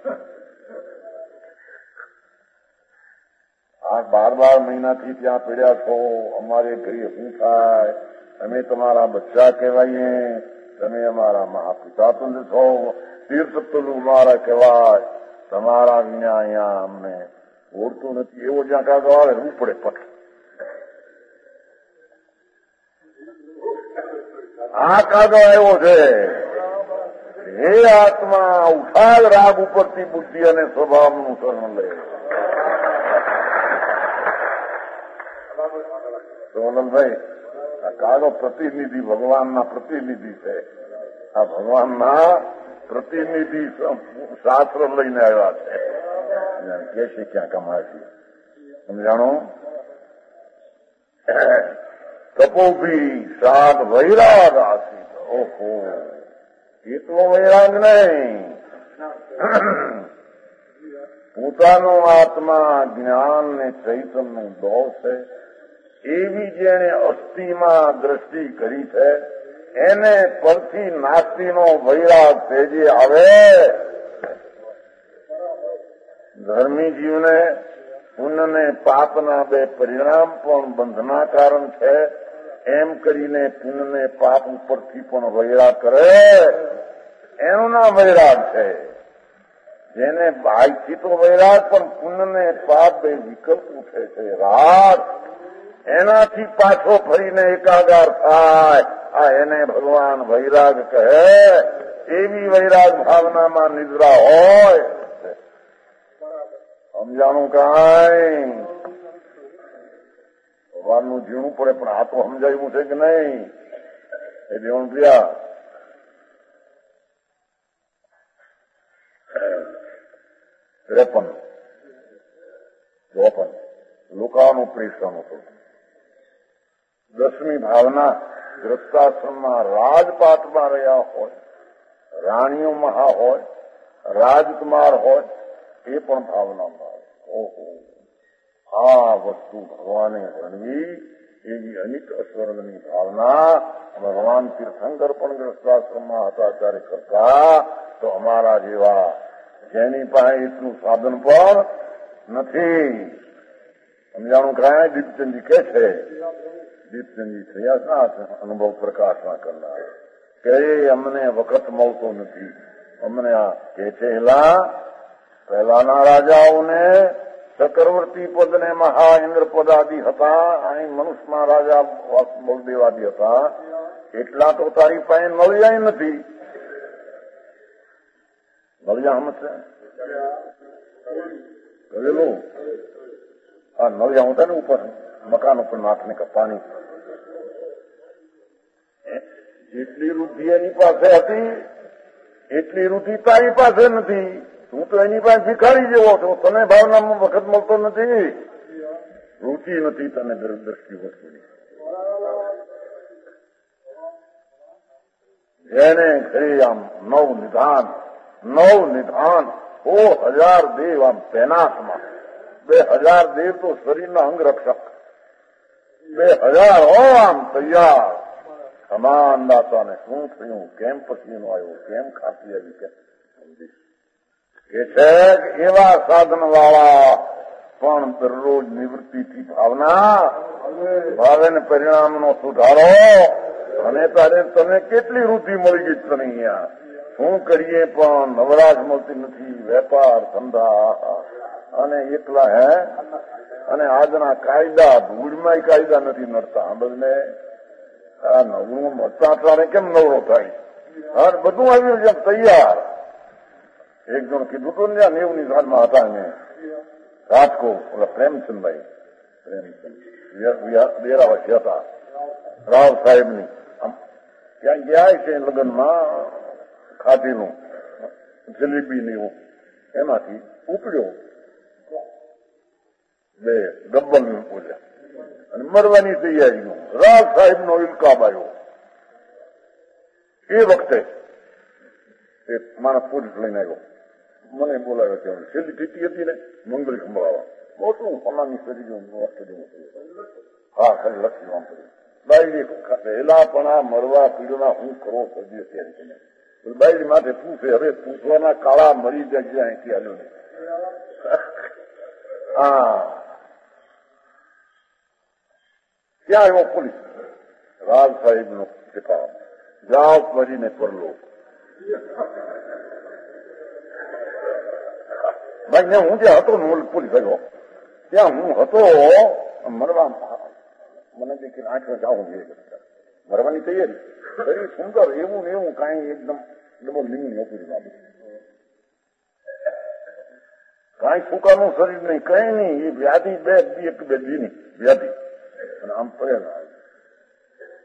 આ બાર બાર મહિનાથી ત્યાં પીડ્યા છો. અમારે ઘરે શું થાય? અમે તમારા બચ્ચા કહેવાઈએ, તમે અમારા મહાપિતા તુલ્ય છો, તીર્થ તુલ્ય અમારા કહેવાય. તમારા વિના અહીંયા અમને ઓળતું નથી. એવો જ્યાં કાગો આવે હું પડે પટ. આ કાગો આવ્યો છે. હે આત્મા, ઉઠાલ રાગ ઉપરથી બુદ્ધિ અને સ્વભાવનું શરણ લે. સોનલભાઈ આ કાળો પ્રતિનિધિ ભગવાનના પ્રતિનિધિ છે. આ ભગવાનના પ્રતિનિધિ શાસ્ત્ર લઈને આવ્યા છે. કે છે ક્યાં કમાય છે સમજાણો. તપોભી સાત વૈરાગ આસી. ઓહો, એ તો વૈરાગ નહીં, પોતાનો આત્મા જ્ઞાન ને ચૈતન્ય દો છે એવી જેને અસ્થિમાં દ્રષ્ટિ કરી છે એને પરથી નાસ્તીનો વૈરાગ તેજે આવે. ધર્મી જીવને પુણ્ય ને પાપના બે પરિણામ પણ બંધના કારણ છે એમ કરીને પુણ્ય ને પાપ ઉપરથી પણ વૈરાગ કરે એનું નામ વૈરાગ છે. જેને બાહ્યથી તો વૈરાગ પણ પુણ્ય ને પાપ બે વિકલ્પ ઉઠે છે રાગ, એનાથી પાછો ફરીને એકાગાર થાય. આ એને ભગવાન વૈરાગ કહે. એવી વૈરાગ ભાવનામાં નિદ્રા હોય. સમજાણું કાંઈ ભગવાનનું જીવવું પડે પણ આ તો સમજાયું છે કે નહીં? એ દેવણ પ્રિયા ત્રેપન ચોપન લોકાનું પ્રેષણ હતું. દસમી ભાવના ગ્રસ્તાશ્રમમાં રાજપાટમાં રહ્યા હોય, રાણીઓ મહા હોય, રાજકુમાર હોય, એ પણ ભાવનામાં. ઓહો, આ વસ્તુ ભગવાને ગણવી એવી અનેક સ્વર્ગની ભાવના. ભગવાન તીર્થંકર પણ ગ્રસ્તાશ્રમમાં હતા ત્યારે કરતા તો અમારા જેવા જેની પાસે એટલું સાધન પણ નથી. સમજાણું કાંઈ દીપચંદજી કે છે, દીપચંદજી થયા અનુભવ પ્રકાશના કરનાર કે અમને વખત મળતો નથી. અમને આ કે છે એલા પહેલાના રાજાઓને ચક્રવર્તી પદ ને મહા ઇન્દ્ર પદાદિ હતા, અહીં મનુષ્યમાં રાજા બળદેવાદી હતા. એટલા તો તારી પાસે નળિયા નથી. નળિયા સમજશે કરેલું આ નળિયા હોતા ને ઉપર મકાન ઉપર નાખને પાણી. જેટલી વૃદ્ધિ એની પાસે હતી એટલી વૃદ્ધિ તારી પાસે નથી. તું તો એની પાસે ભિખારી જેવો છો. તને ભાવનામાં વખત મળતો નથી. રુચિ નથી તને દ્રષ્ટિ વસ્તુની. જેને ઘરે આમ નવ નિધાન નવ નિધાન ઓ હજાર દેવ આમ તૈનાતમાં. બે હજાર દેવ તો શરીરના અંગરક્ષક. બે હજાર હો આમ તૈયાર. સમાન દાતાને શું થયું, કેમ પસીનો આવ્યો, કેમ ખાંસી આવી, કેમ સમજીશ કે છે એવા સાધન વાળા પણ દરરોજ નિવૃત્તિથી ભાવના ભાવે ને પરિણામનો સુધારો. અને તારે તને કેટલી વૃદ્ધિ મળી ગઈ તને અહીંયા. શું કરીએ પણ નવરાશ મળતી નથી. વેપાર ધંધા અને એકલા હે અને આજના કાયદા ધૂળમાં કાયદા નથી નડતા. આ બધને આ નવરું મળતા તારે કેમ નવરો થાય? હા બધું આવ્યું છે તૈયાર. એક જણ કીધું તો ને નેવું ની સાલમાં હતા ને રાજકોટ ઓલા પ્રેમચંદભાઈ પ્રેમચંદ બેરાવસી હતા રાવ સાહેબની. ત્યાં ગયા છે લગ્નમાં ખાધેલું જલેબી ને એવું એમાંથી ઉપડ્યો બે ડબ્બલ બોલ્યા અને મરવાની તૈયારીનું રાવ સાહેબ નો ઇલકાબ આવ્યો. એ વખતે એક માણસ પોલીસ લઈને આવ્યો. મને બોલાવ્યો છે. છેલ્લી ટીટી હતી ને મંગળી સંભળાવા મોટું ફલાની શરીર હા ખાલી લખ્યું આમ કર્યું. બાયડી પહેલા પણ આ મરવા પીડના હું કરો સર્જી અત્યારે બાયડી માથે પૂછે. હવે પૂછવાના કાળા મરી જાય અહીંથી હાલ્યો ને. હા ક્યાં આવ્યો પોલીસ? રાજ સાહેબ નો ઠેકાણો. જાઓ મરીને પરલો. ભાઈ હું જે હતો ને પોલીસ આવ્યો ત્યાં હું હતો મરવા મને દેખીને આઠ વાગે આવું મરવાની તૈયારી શરીર સુંદર એવું ને એવું કાંઈ એકદમ ડબલ લિંગ નોકરી બાબત કાંઈ સુકાનું શરીર નહીં કઈ નહીં. એ વ્યાધિ બે એક બે દીની વ્યાધિ અને આમ પડેલા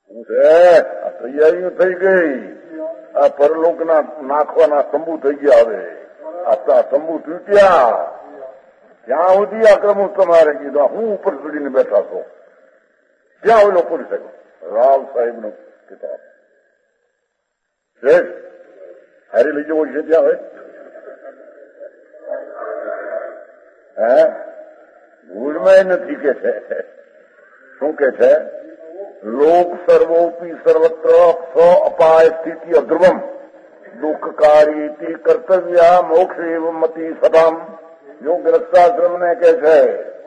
શું છે આ તૈયારીઓ થઈ ગઈ, આ પરલોકના નાખવાના તંબુ થઈ ગયા. હવે આ તંબુ તૂટ્યા ત્યાં સુધી આક્રમણ તમારે કીધું. હું ઉપર ચડીને બેઠા છો ત્યાં ઓલો કરી શક્યો. રાવ સાહેબ નો કિતાબ હારી લઈ જવો છે ત્યાં હોય. હે ભૂલમાં નથી કે છે. શું કે છે? લોક સર્વોપી સર્વત્ર સ્વ અપાય સ્થિતિ અધ્રુવમ દુઃખકારી કર્તવ્ય મોક્ષ એવ મતી સદામ. જો ગ્રસ્તાશ્રમ ને કે છે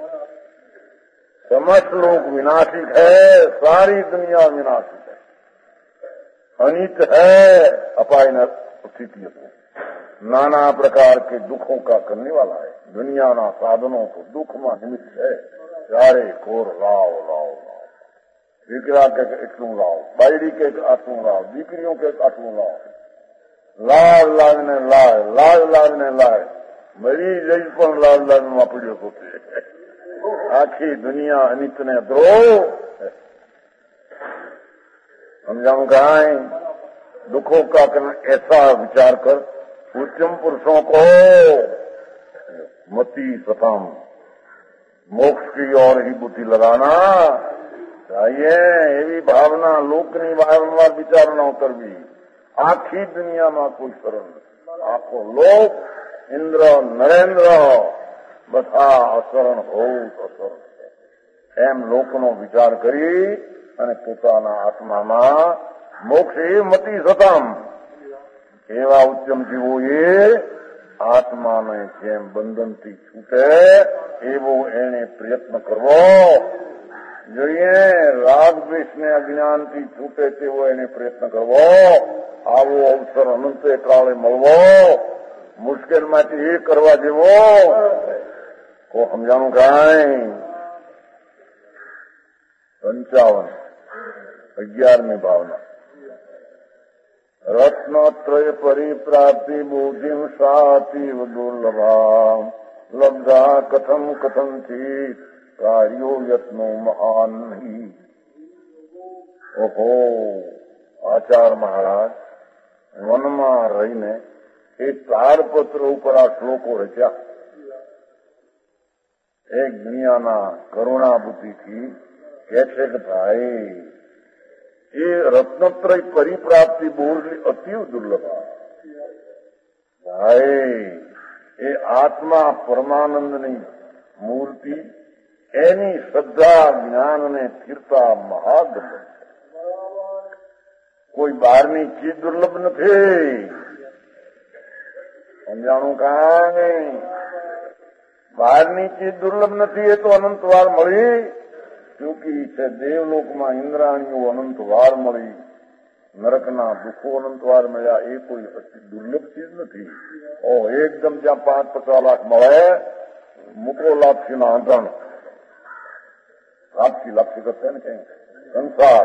समस्त लोग विनाशिक है, सारी दुनिया विनाशिक है, अनित है, अपाय स्थिति नाना प्रकार के दुखों का करने वाला है. दुनिया ना साधनों को दुख में निमित्त है. सारे कोर लाओ लाओ लाओ, દીકરા કે એટલું લાવો, બાયડી કે આટલું લાવો, દીકરીઓ કે આટલું લાવો, લાવ લાવીને લાય, લાવ લાવીને લાય, મરી જઈ પણ લાવ લાવીમાં પડ્યો તો આખી દુનિયા અનિત ને દ્રોહ. समझाऊं कहा दुखों का करना ऐसा विचार कर उच्चम पुरुषों को मति सतम मोक्ष की ओर ही बुद्धि लगाना चाहिए. એવી ભાવના લોકની વારંવાર વિચારણા કરવી. આખી દુનિયામાં કોઈ સરળ નથી. આખો લોક ઇન્દ્ર નરેન્દ્ર બધા અસરણ હોવું અસરણ છે એમ લોકનો વિચાર કરી અને પોતાના આત્મામાં મોક્ષ એ મતિ સતમ એવા ઉચ્ચમ જીવોએ આત્માને જેમ બંધનથી છૂટે એવો એને પ્રયત્ન કરવો જોઈએ. રાગ દ્વેષને અજ્ઞાનથી છૂટે તેવો એને પ્રયત્ન કરવો. આવો અવસર અનંતે કાળે મળવો મુશ્કેલમાંથી એ કરવા જેવો કો સમજાણું કાંઈ. પંચાવન અગિયારમી ભાવના રત્નત્રય પરિપ્રાપ્તિ બુદ્ધિ સાતીવ દુર્લભા લબ્ધા કથમ કથનથી કાર્યો યત્નો મહાન. ઓહો, આચાર મહારાજ વનમાં રહીને એ તાડપત્ર ઉપર આ શ્લોકો રચ્યા. એક દુનિયાના કરુણા બુદ્ધિથી કે છે કે ભાઈ એ રત્નત્રય પરિપ્રાપ્તિ બોલની અતિ દુર્લભ. ભાઈ એ આત્મા પરમાનંદની મૂર્તિ એની શ્રદ્ધા જ્ઞાન અને સ્થિરતા મહાદુર્લભ છે. કોઈ બહારની ચીજ દુર્લભ નથી. સમજાણું કાંઈ બહારની ચીજ દુર્લભ નથી. એ તો અનંત વાર મળી ચૂકી છે. દેવલોકમાં ઇન્દ્રાણીઓ અનંત વાર મળી, નરકના દુઃખો અનંત વાર મળ્યા. એ કોઈ દુર્લભ ચીજ નથી. ઓ એકદમ જ્યાં પાંચ પચાસ લાખ મળે મૂકો લાપસી ના આંધણ લાપસી લાપસી કરશે ને કઈ સંસાર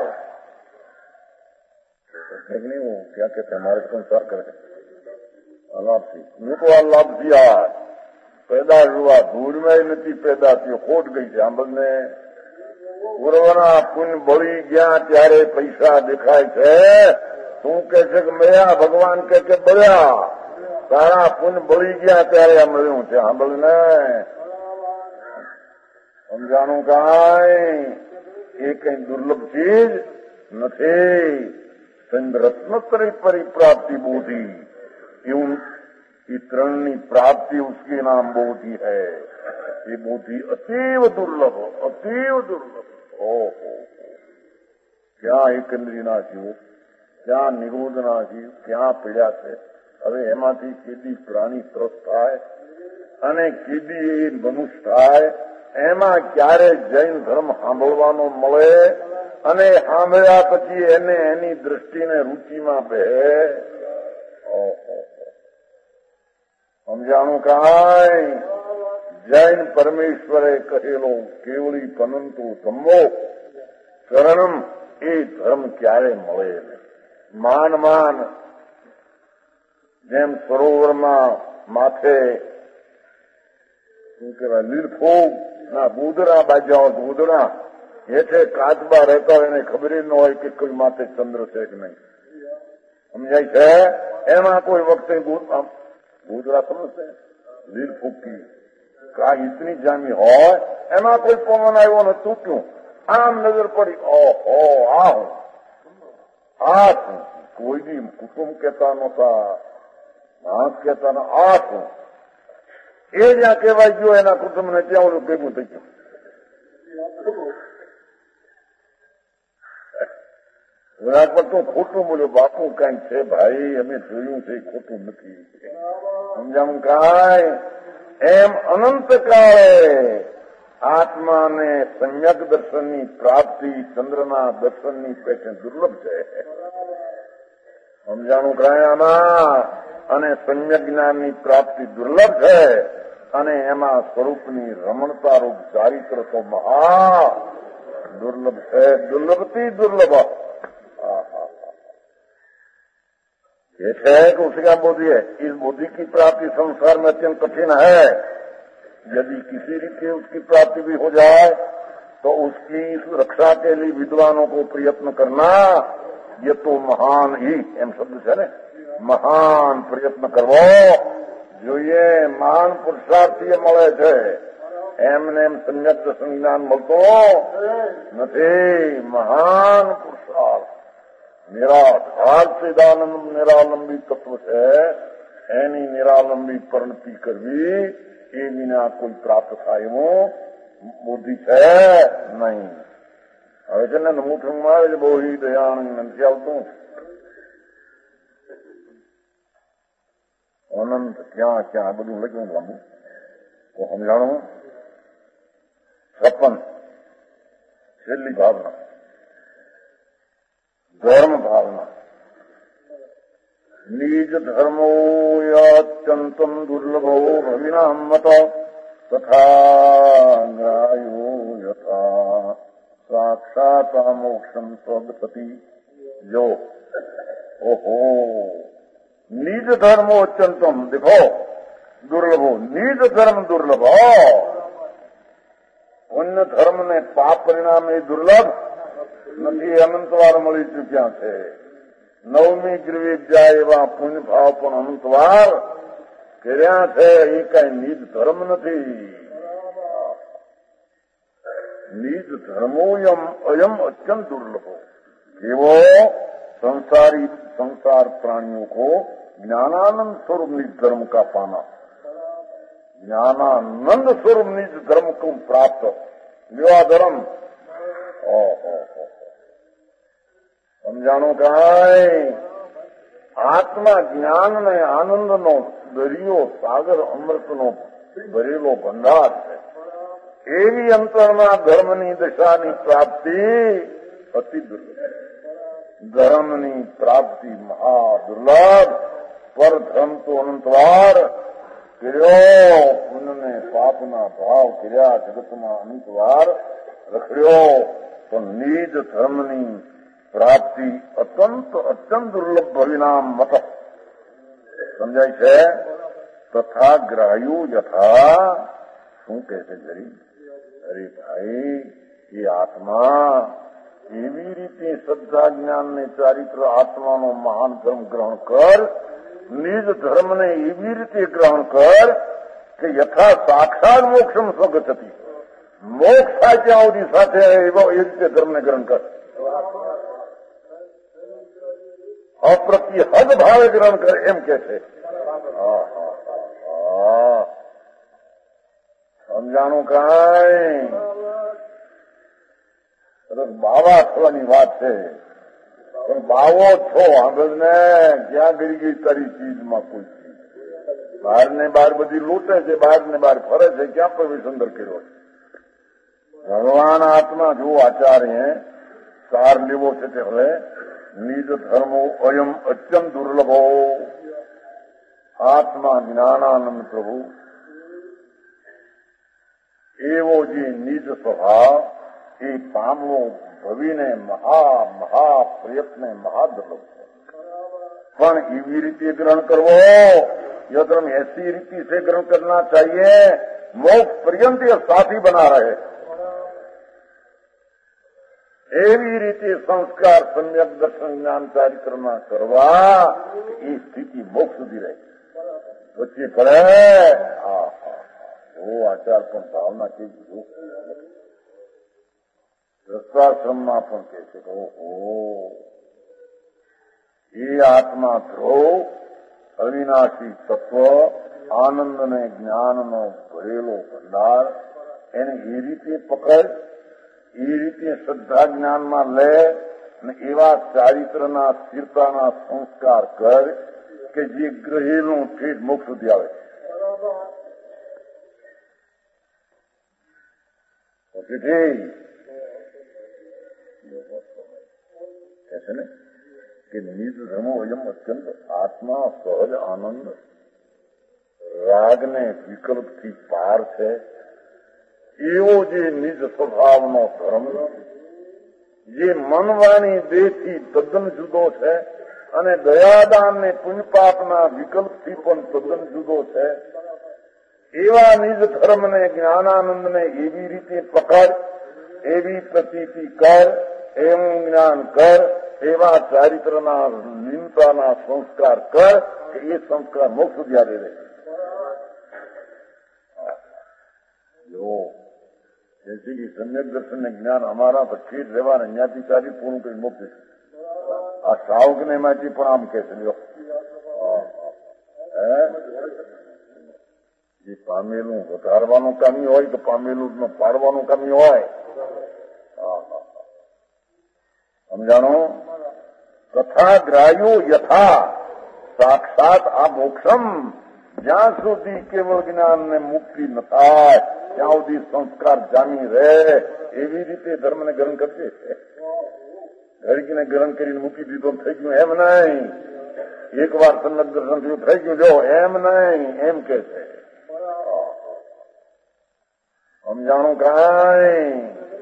नहीं वो क्या कहते हैं हमारे संसार करे लापसी મૂકો આ લાપસી આ પેદા हुआ धूल में નથી પેદા થયો, ખોટ ગઈ છે. આમ બધને પૂર્વના પુણ્ય બળી ગયા ત્યારે પૈસા દેખાય છે. શું કે છે કે મેયા ભગવાન કે કે બળ્યા તારા પુણ્ય બળી ગયા ત્યારે આ મળ્યું છે. સાંભળને સમજાણું કાંઈ એ કઈ દુર્લભ ચીજ નથી. રત્નત્રય પરિપ્રાપ્તિ બોધી એવું ये ત્રણની પ્રાપ્તિ उसके नाम बोधि है. ये बोधि अतीव दुर्लभ अतीव दुर्लभ. ओहो, ક્યાં એકંદ્રીના જીવો, ક્યાં નિરોધના જીવ ક્યાં પીડ્યા છે. હવે એમાંથી કેદી પ્રાણી ત્રસ્ત થાય અને કેદી એ મનુષ્ય થાય. એમાં ક્યારે જૈન ધર્મ સાંભળવાનો મળે અને સાંભળ્યા પછી એને એની દ્રષ્ટિને રુચિમાં બેહે. ઓહો, સમજાણું કાંઈ જૈન પરમેશ્વરે કહેલો કેવળી પનંતુ ધમ્મો શરણમ એ ધર્મ ક્યારે મળે નહીં. માન માન જેમ સરોવરમાં માથે શું કહેવાય લીલફોગ ના ગોદડા બાજ્યા ગોદડા હેઠે કાચબા રહેતા હોય એને ખબર ન હોય કે કોઈ માથે ચંદ્ર છે કે નહીં. સમજાય છે? એમાં કોઈ વખતે ગોધરા સમજશે લીલ ફૂકી કા ઇતની જામી હોય એમાં કોઈ પવન આવ્યો ને તૂટ્યું, આમ નજર પડી, ઓહો આ હું આ છું. કોઈ બી કુટુંબ કહેતા નહોતા, માણસ કહેતા ન આ છું. એ જ્યાં કહેવાય ગયો એના કુટુંબને ત્યાં ઓલું ભેગું થઈ ગયું. વિરાટ પર તું ખોટું બોલ્યો, બાપુ કઈક છે ભાઈ, અમે જોયું છે ખોટું નથી. સમજાણું કાંઈ? એમ અનંત કાળે આત્માને સમ્યક દર્શનની પ્રાપ્તિ ચંદ્રના દર્શનની પેટે દુર્લભ છે. સમજાણું કાંઈ આમાં? અને સમ્યક જ્ઞાનની પ્રાપ્તિ દુર્લભ છે. અને એમાં સ્વરૂપની રમણતા રૂપ ચારિત્ર તો મહા दुर्लभ है, दुर्लभती दुर्लभ। ये है कि उसकी क्या बुद्धि है? इस बुद्धि की प्राप्ति संसार में अत्यंत कठिन है। यदि किसी रीति उसकी प्राप्ति भी हो जाए तो उसकी रक्षा के लिए विद्वानों को प्रयत्न करना ये तो महान ही एम शब्द है ने, महान प्रयत्न करवो જોઈએ। મહાન પુરુષાર્થી મળે છે, એમને એમ સમ્યક દર્શન જ્ઞાન મળતો નથી। મહાન પુરુષાર્થ નિરાધાર ચિદાનંદ નિરાલંબી તત્વ છે, એની નિરાલંબી પરિણતિ કરવી એ વિના કોઈ પ્રાપ્ત થાય એવું બુદ્ધિ છે નહીં। હવે છે ને નમુઠુંગમાં આવે છે બહુ દયાનંદ નથી આવતું। અનંત ક્યાં ક્યાં બધું લખ્યું લાંબુ તો સમજાણું। છપ્પન છેલ્લી ભાવના ધર્મ ભાવના। નિજ ધર્મો યત્યંતમ દુર્લભો ભવિના મત તથા ગ્રાયો યથા સાક્ષાત મોક્ષમ સ્વગતિ। જો ઓહો निज धर्मो अत्यंतम, देखो दुर्लभो, निज धर्म दुर्लभ। पुण्य धर्म ने पाप परिणाम એ દુર્લભ નથી, અનંતવાર મળી ચૂક્યા છે। નવમી ગીરવી જાય એવા પુણ્ય ભાવ પણ અનંતવાર કર્યા છે, એ કઈ નિજ ધર્મ નથી। નિજ ધર્મો અયમ અત્યંત दुर्लभो। એવો संसारी संसार प्राणियों को ज्ञानानंद स्वरूप निज धर्म का पाना, ज्ञानानंद स्वरूप निज धर्म को प्राप्त विवाह धर्म समझाणो काई। आत्मा ज्ञान ने आनंद नो दरियो सागर अमृत नो भरेलो भंडार है। एवी अंतरमा धर्मनी दशानी प्राप्ति अति दुर्लभ। ધર્મની પ્રાપ્તિ મહા દુર્લભ, પર ધર્મ તો અનંતવાર કર્યો, પુણ્યને પાપના ભાવ કર્યા, જગતમાં અનંતવાર રખડ્યો, તો નિજ ધર્મની પ્રાપ્તિ અત્યંત અત્યંત દુર્લભ પરિણામ મત સમજાય છે। તથા ગ્રાહ્યું યથા શું કહે છે જરી? અરે ભાઈ એ આત્મા એવી રીતે શ્રદ્ધા જ્ઞાન ને ચારિત્ર આત્માનો મહાન ધર્મ ગ્રહણ કર, નિજ ધર્મ ને એવી રીતે ગ્રહણ કર કે યથા સાક્ષાત મોક્ષમ સ્વગતિ, મોક્ષ થાય ત્યાં સુધી સાથે એવો એ રીતે ધર્મને ગ્રહણ કર, અપ્રતિહદ ભાવે ગ્રહણ કર એમ કે છે। સમજાણું કાંઈ? બાવા થવાની વાત છે, પણ બાવો છો આગળને ક્યાં ગઈ ગઈ તારી ચીજમાં કોઈ ચીજ? બહાર ને બહાર બધી લૂંટે છે, બહાર ને બહાર ફરે છે, ક્યાં પ્રવેશ અંદર કર્યો છે? ભગવાન આત્મા જો આચાર્ય સાર લેવો છે તે હવે નિજ ધર્મો અયમ અત્યંત દુર્લભો। આત્મા જ્ઞાનાનંદ પ્રભુ એવો જે નિજ સ્વભાવ એ પામવો ભવીને મહા મહા પ્રયત્ન મહા દુર્લભ છે। પણ એવી રીતે ગ્રહણ કરવો, यह ऐसी रीति से ग्रहण करना चाहिए मोक्ष पर्यंत ये साथी बना रहे। એવી રીતે સંસ્કાર સમ્યક દર્શન જ્ઞાન ચારિત્રમાં કરવા એ સ્થિતિ મોક્ષ સુધી રહે. વચ્ચે પડે આ જો આચાર પણ ભાવના કેવી જો રસ્તાશ્રમમાં પણ કહે છે કે ઓહો એ આત્મા ધ્રુવ અવિનાશી તત્વ આનંદ અને જ્ઞાનનો ભરેલો ભંડાર એને એ રીતે પકડ, એ રીતે શ્રદ્ધા જ્ઞાનમાં લે અને એવા ચારિત્રના સ્થિરતાના સંસ્કાર કર કે જે ગ્રહેલું ઠેઠ મોક્ષ સુધી આવે. છે ને કે નિજ ધર્મો અયમ અત્યંત આત્મા સહજ આનંદ રાગને વિકલ્પથી પાર છે એવો જે નિજ સ્વભાવનો ધર્મ જે મનવાણી દેહથી તદ્દન જુદો છે અને દયાદાન ને પુણ્યપાપના વિકલ્પથી પણ તદ્દન જુદો છે એવા નિજ ધર્મને જ્ઞાનાનંદને એવી રીતે પકડ, એવી પ્રતીતિ કર, એવું જ્ઞાન કર, એવા ચારિત્રના લીનતાના સંસ્કાર કર કે એ સંસ્કાર મોક્ષ સુધી આવી રહે. જો जैसे कि सम्यक दर्शन ने ज्ञान हमारा बच्चे રહેવા ને ત્યાંથી ચારી પૂરું કરી મોકલે આ સાવક ને એમાંથી પણ આમ કે છે જે પામેલું વધારવાનું કામી હોય કે પામેલું પાડવાનું કામી હોય. સમજાણો? તથા ગ્રાહ્યો યથા સાક્ષાત આ મોક્ષમ જ્યાં સુધી કેવળ જ્ઞાન ને મુક્તિ ન થાય ત્યાં સુધી સંસ્કાર જામી રહે એવી રીતે ધર્મને ગ્રહણ કરશે. ઘડીને ગ્રહણ કરીને મૂકી દીધો થઈ ગયું એમ નહીં. એક વાર સન્નત દર્શન થયું થઈ ગયું જો એમ નહીં એમ કે છે. સમજાણું કાંઈ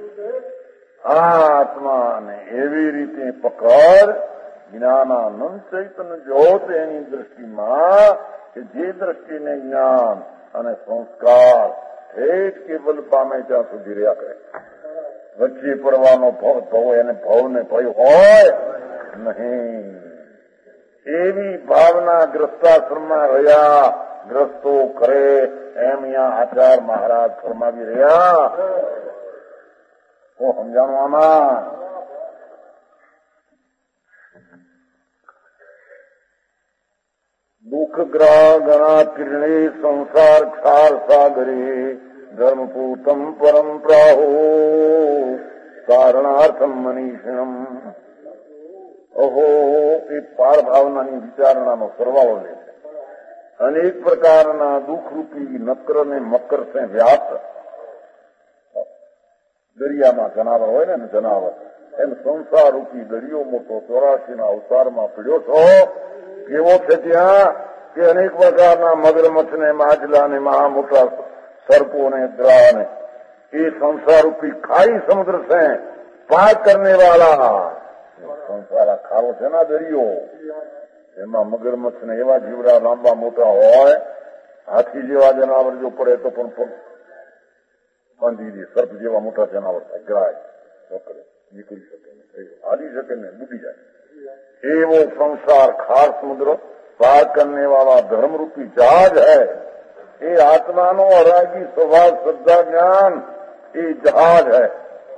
આત્માને એવી રીતે પકડ જ્ઞાનાનંદ ચૈતન્ય જ્યોત એની દ્રષ્ટિમાં કે જે દ્રષ્ટિને જ્ઞાન અને સંસ્કાર ઠેઠ કેવલ પામે ત્યાં સુધી રહ્યા કરે. વચ્ચે પડવાનો ભવ એને ભવને ભય હોય નહીં. એવી ભાવના ગ્રસ્તાશ્રમમાં રહ્યા ગ્રસ્તો કરે એમ અહીંયા આચાર મહારાજ ફરમાવી રહ્યા. તો સમજાણું આમાં દુઃખ ગ્રહ ગણા કિરણે સંસાર ક્ષાર સાગરે ધર્મપૂતમ પરમ પ્રાહો કારણાર્થમ મનીષિણમ. ઓહો એ પાર ભાવનાની વિચારણાનો સરવાળો લે છે. અનેક પ્રકારના દુઃખરૂપી નક્ર ને મકર છે વ્યાપ્ત. દરિયામાં જનાવર હોય ને જનાવર એમ સંસાર રૂપી દરિયો મોટો ચોરાશી ના અવતારમાં પીડ્યો છો. કેવો છે ત્યાં કે અનેક પ્રકારના મગરમચ્છ ને માછલા ને મહા મોટા સર્પો ને દ્રા ને એ સંસાર રૂપી ખાઈ સમુદ્ર છે પાર કરને વાળા. સંસાર આ ખારો છે ના દરિયો એમાં મગરમચ્છ ને એવા જીવડા લાંબા મોટા હોય. હાથી જેવા જનાવર જો પડે તો પણ બાંધી દે. સર્પ જેવા મોટા જનાવર થાય ગાય પકડે નીકળી શકે નહીં, હાલી શકે ને ડૂબી જાય. એવો સંસાર ખાર સમુદ્ર પાર કરને વાળા ધર્મરૂપી જહાજ है. એ આત્માનો અરાગી સ્વભાવ શ્રદ્ધા જ્ઞાન એ જહાજ है.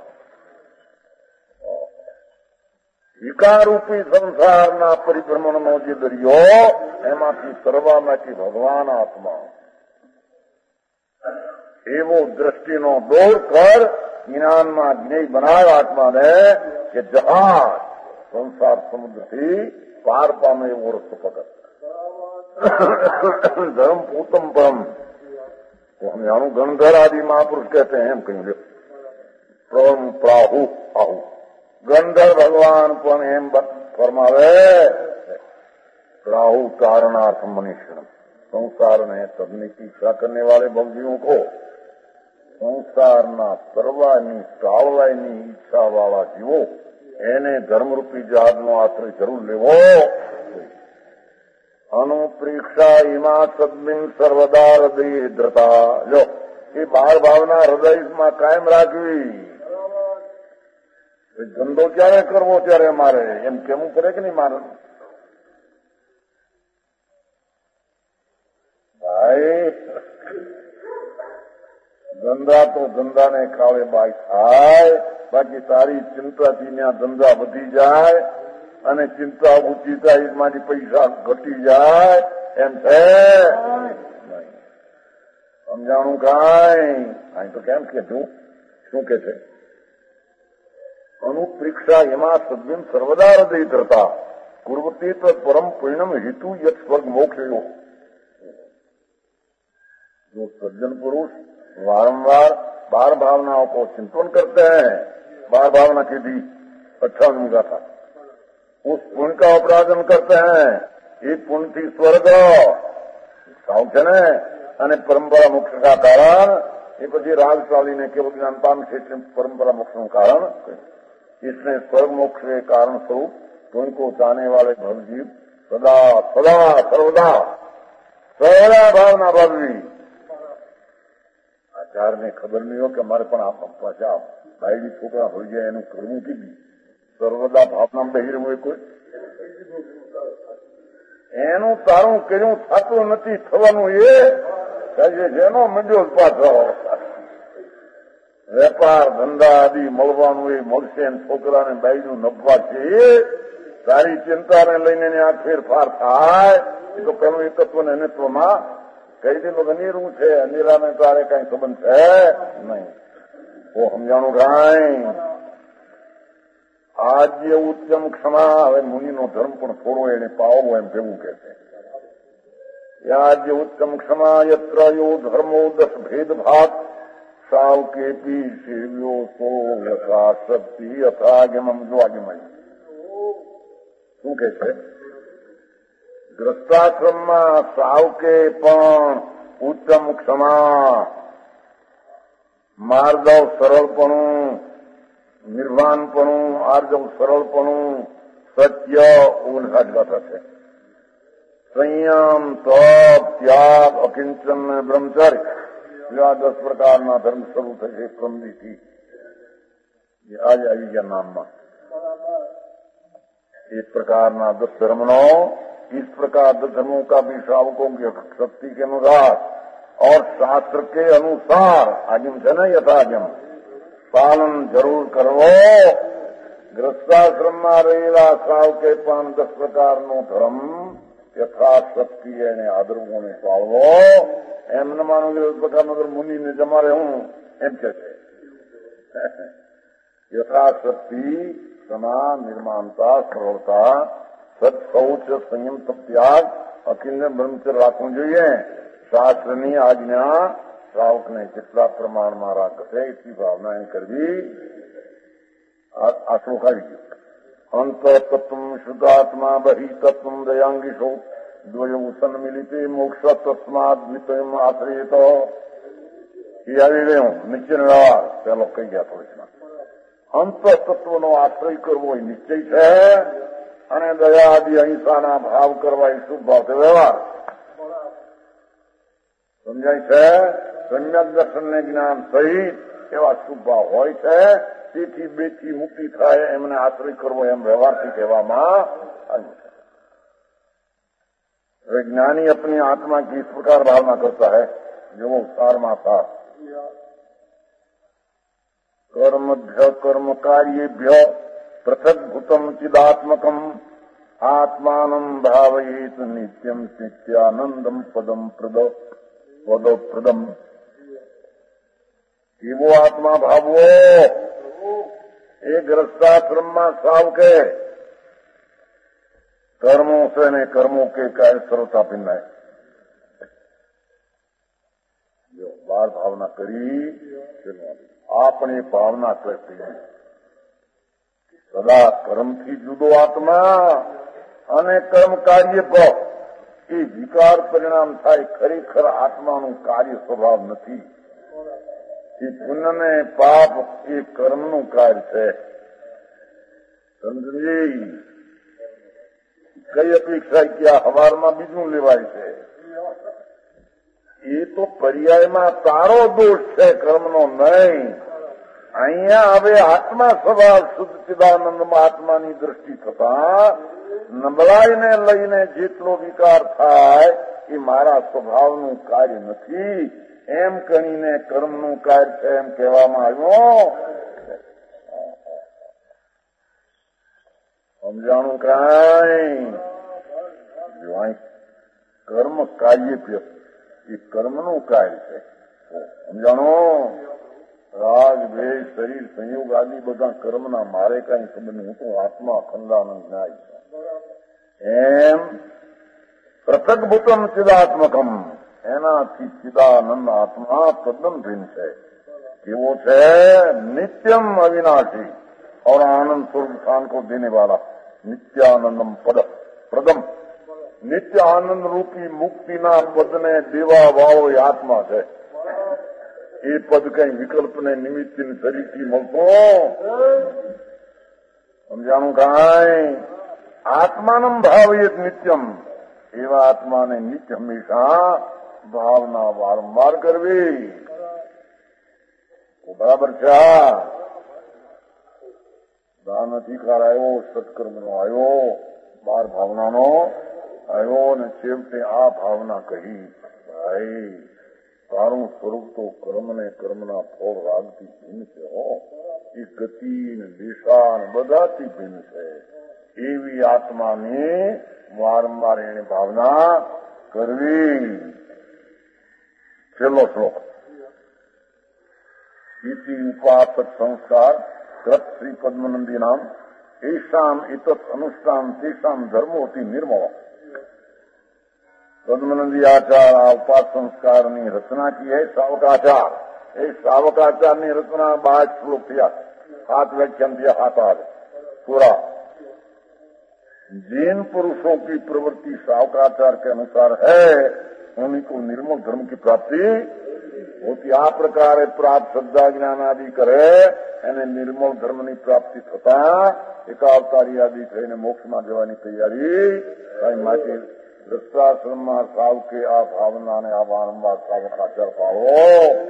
વિકારરૂપી સંસારના પરિભ્રમણનો જે દરિયો એમાંથી તરવામાંથી ભગવાન આત્મા એવો દ્રષ્ટિનો દોર કર જ્ઞાનમાં જ્ઞેય બનાવ આત્માને કે જહાજ સંસાર સમુદ્રથી પાર પામે એવો રસ્તો પકડ. ધર્મ પૂતમ પરમ તો हम જાણું ગણધર આદि महापुरुष कहते हैं એમ કહ્યું પરમ પ્રાહુ આહુ ગંધર ભગવાન પણ એમ ફરમાવે રાહુ कारणार्थ मनुष्य संसार में सबने की इच्छा करने वाले भक्तियों को संसाરના કરવાની ટાળવાની ઈચ્છા વાળા જીવો એને ધર્મરૂપી જહાજનો આશ્રય જરૂર લેવો. અનુપ્રેક્ષા ઇમા સદમિન સર્વદા હૃદય ધ્રતા. જો એ બાર ભાવના હૃદયમાં કાયમ રાખવી. ધંધો ક્યારે કરવો ત્યારે મારે એમ કેવું પડે કે નહીં મારે? ભાઈ ધંધા તો ધંધાને કાળે બાય થાય, બાકી તારી ચિંતાથી ત્યાં ધંધા વધી જાય અને ચિંતા ઊંચી થાય એમાંથી પૈસા ઘટી જાય એમ છે? સમજાણું કાંઈ? અહીં તો કેમ કે તું શું કે છે? અનુપ્રેક્ષા એમાં સદ્વિન સર્વદા હૃદય ધરતા કુર્વતી તત્ પરમ પરિણમ હેતુ યત સ્વર્ગ મોક્ષ. जो सज्जन पुरुष वारंवार बार भावनाओं को चिंतन करते हैं, बार भावना की दी अट्ठावन का था, उस पुण्य का अपराधन करते हैं. ये पुण्य थी स्वर्ग साव છે ને, અને પરંપરા મોક્ષ का कारण એ પછી राजशाली ने केवल ज्ञानपान क्षेत्र में परंपरा मोक्ष નું कारण इसने स्वर्ग मोक्ष के कारण स्वरूप पुण्य को चाहने वाले भवजीव सदा सदा सर्वदा सर्वदा भावना भावी. આચારને ખબર નહીં હોય કે અમારે પણ આ પાછા બાયડી છોકરા હોય જાય એનું કરવું કીધું સર્વદા ભાવના બહિર હોય કોઈ એનું તારું કર્યું થતું નથી થવાનું એ જેનો મંજો પાછો વેપાર ધંધા આદિ મળવાનું એ મળશે એમ છોકરાને બાયડું નભવા છે એ તારી ચિંતાને લઈને આ ફેરફાર થાય એ તો પેલું એકત્વ ને અનિત્વમાં કઈ દીધું અનેરું છે, અનેરાને તારે કઈ સંબંધ છે નહીં. તો સમજાણું કાંઈ? આજે ઉત્તમ ક્ષમા. હવે મુનિનો ધર્મ પણ થોડો એને પાવવો એમ કેવું કે છે. આજે ઉત્તમ ક્ષમા યત્ર યો ધર્મો દસ ભેદભાગ સાવ કેપી સેવ્યો સો યથા શક્તિ યથાગમમ દ્વાગમય. શું કે છે? ગ્રસ્તાશ્રમમાં સાવકે પણ ઉત્તમ ક્ષમા, માર્દવ સરળપણું, નિર્વાણપણું, આર્જવ સરળપણું, સત્ય ઉલ્હાજગાતા છે. સંયમ, તપ, ત્યાગ, અકિંચન અને બ્રહ્મચર્ય એવા દસ પ્રકારના ધર્મ શરૂ થશે ક્રમદીથી. આજે આવી ગયા નામમાં. इस प्रकार दस धर्मों इस प्रकार दस धर्मों का भी श्रावकों की शक्ति के अनुसार और शास्त्र के अनुसार आगम है न यथागम पालन जरूर करवो. ग्रस्ताश्रम में रहेला श्रावके पण दस प्रकार नो धर्म यथाशक्ति એને આદરવોને પાળવો. એમ ન માનો કે દસ પ્રકારનો ધર્મ મુનિને જમારે હું એમ કે છે. यथाशक्ति क्षमा, निर्माणता, सरलता, सत, शौच, संयम, तप, त्याग, अखिल ब्रह्मचर्य રાખવું જોઈએ. શાસ્ત્રની આજ્ઞા શ્રાવકને જેટલા પ્રમાણમાં રાખશે એટલી ભાવના એની કરવી. આ શ્લોક આવી ગયો. અંતઃતત્વમ શુદ્ધાત્મા બહિતત્વમ દયાંગીશો દ્વયો સન્મિલિતે મોક્ષ તસ્માદ દ્વિતયમ આશ્રયેત. એ આવી રહ્યું નિશ્ચય વ્યવહાર પેલો કહી ગયા થોડીમાં. અંતઃતત્વનો આશ્રય કરવો એ નિશ્ચય છે અને દયા આદિ અહિંસાના ભાવ કરવા એ શુભ ભાવ છે વ્યવહાર. સમજાય છે? સમ્યક દર્શન ને જ્ઞાન સહિત એવા શુભ ભાવ હોય છે. તેથી બેથી મુક્તિ થાય એમને આશ્રય કરવો એમ વ્યવહારથી કહેવામાં આવ્યું છે. ज्ञानी अपनी आत्मा की इस प्रकार भावना करता है जो वो सारमा था. कर्मभ्य कर्म कार्येभ्य पृथक भूतम चिदात्मकम आत्मानं भावयेत नित्यम नित्यानंदम पदम प्रद पद प्रदम. वो आत्मा भावो एक ग्रस्ताश्रम में साव के कर्मों से ने कर्मों के कार्य सरलता भिन्न है. जो बार भावना करी आपने भावना करती है सदा कर्म थी जुदो आत्मा અને કર્મ કાર્ય પર એ વિકાર પરિણામ થાય. ખરેખર આત્માનું કાર્ય સ્વભાવ નથી. એ પુણ્ય ને પાપ એ કર્મનું કાર્ય છે. સમજી? કઈ અપેક્ષા કે આ હવારમાં બીજું લેવાય છે? એ તો પર્યાયમાં તારો દોષ છે કર્મનો નહીં. અહીંયા હવે આત્મા સ્વભાવ શુદ્ધ ચિદાનંદમાં આત્માની દ્રષ્ટિ થતા નબળાઈને લઈને જેટલો વિકાર થાય એ મારા સ્વભાવનું કાર્ય નથી એમ કહીને કર્મનું કાર્ય છે એમ કહેવામાં આવ્યું. સમજાણું કાંઈ કર્મ કાર્ય એ કર્મનું કાર્ય છે. સમજાણું? રાગ દ્વેષ શરીર સંયોગ આદિ બધા કર્મના મારે કઈ સંબંધ હું તો આત્મા અખંડાનંદ ન્યાય એમ પૃથક્ભૂતમ ચિદાત્મકમ એનાથી ચિદાનંદ આત્મા તદ્દન ભિન્ન છે. કેવો છે? નિત્યમ અવિનાશી और आनंद स्वरूप स्थान को देने वाला नित्यानंदम पद प्रदम नित्य आनंद रूपी मुक्तिना पदने देवा વાળો એ આત્મા છે. એ પદ કઈ વિકલ્પને નિમિત્ત શરીરથી મળતો સમજાણું કાંઈ? આત્માનમ ભાવયત નિત્યમ એવા આત્માને નિત્ય હંમેશા ભાવના વારંવાર કરવી. બરાબર છે. દાન અધિકાર આવ્યો, સત્કર્મનો આવ્યો, બાર ભાવનાનો આવ્યો અને છેવટે આ ભાવના કહી ભાઈ તારું સ્વરૂપ તો કર્મ ને કર્મના ફળ રાગથી ભિન્ન છે. હો એ ગતિ ને દિશા ને બધાથી ભિન્ન છે. એવી આત્માની વારંવાર એને ભાવના કરવી. છેલ્લો શ્લોક. ઇતિ ઉપાસક સંસ્કાર कृत श्री पद्मनंदी नाम ऐशाम इतत अनुष्ठान तेषाम धर्मोति निर्मो. पद्मनंदी आचार आ उपास संस्कार ની રચના की है સાવકાચાર. એ સાવકાચાર ની રચના बाईस श्लोक થયા, सात व्याख्यान दिया, हाथ आज पूरा. जिन पुरुषों की प्रवृत्ति सावकाचार के अनुसार है उन्हीं को निर्मल धर्म की प्राप्ति होती. આ પ્રકારે પ્રાપ્ત શ્રદ્ધા જ્ઞાન આદિ કરે એને નિર્મળ ધર્મની પ્રાપ્તિ થતા એકાવતારી આદિ થઈને મોક્ષમાં જવાની તૈયારી થાય. માટે દ્રષ્ટાશ્રમમાં સાવ કે આ ભાવનાને આ વારંવાર સાવકાચાર પાડો.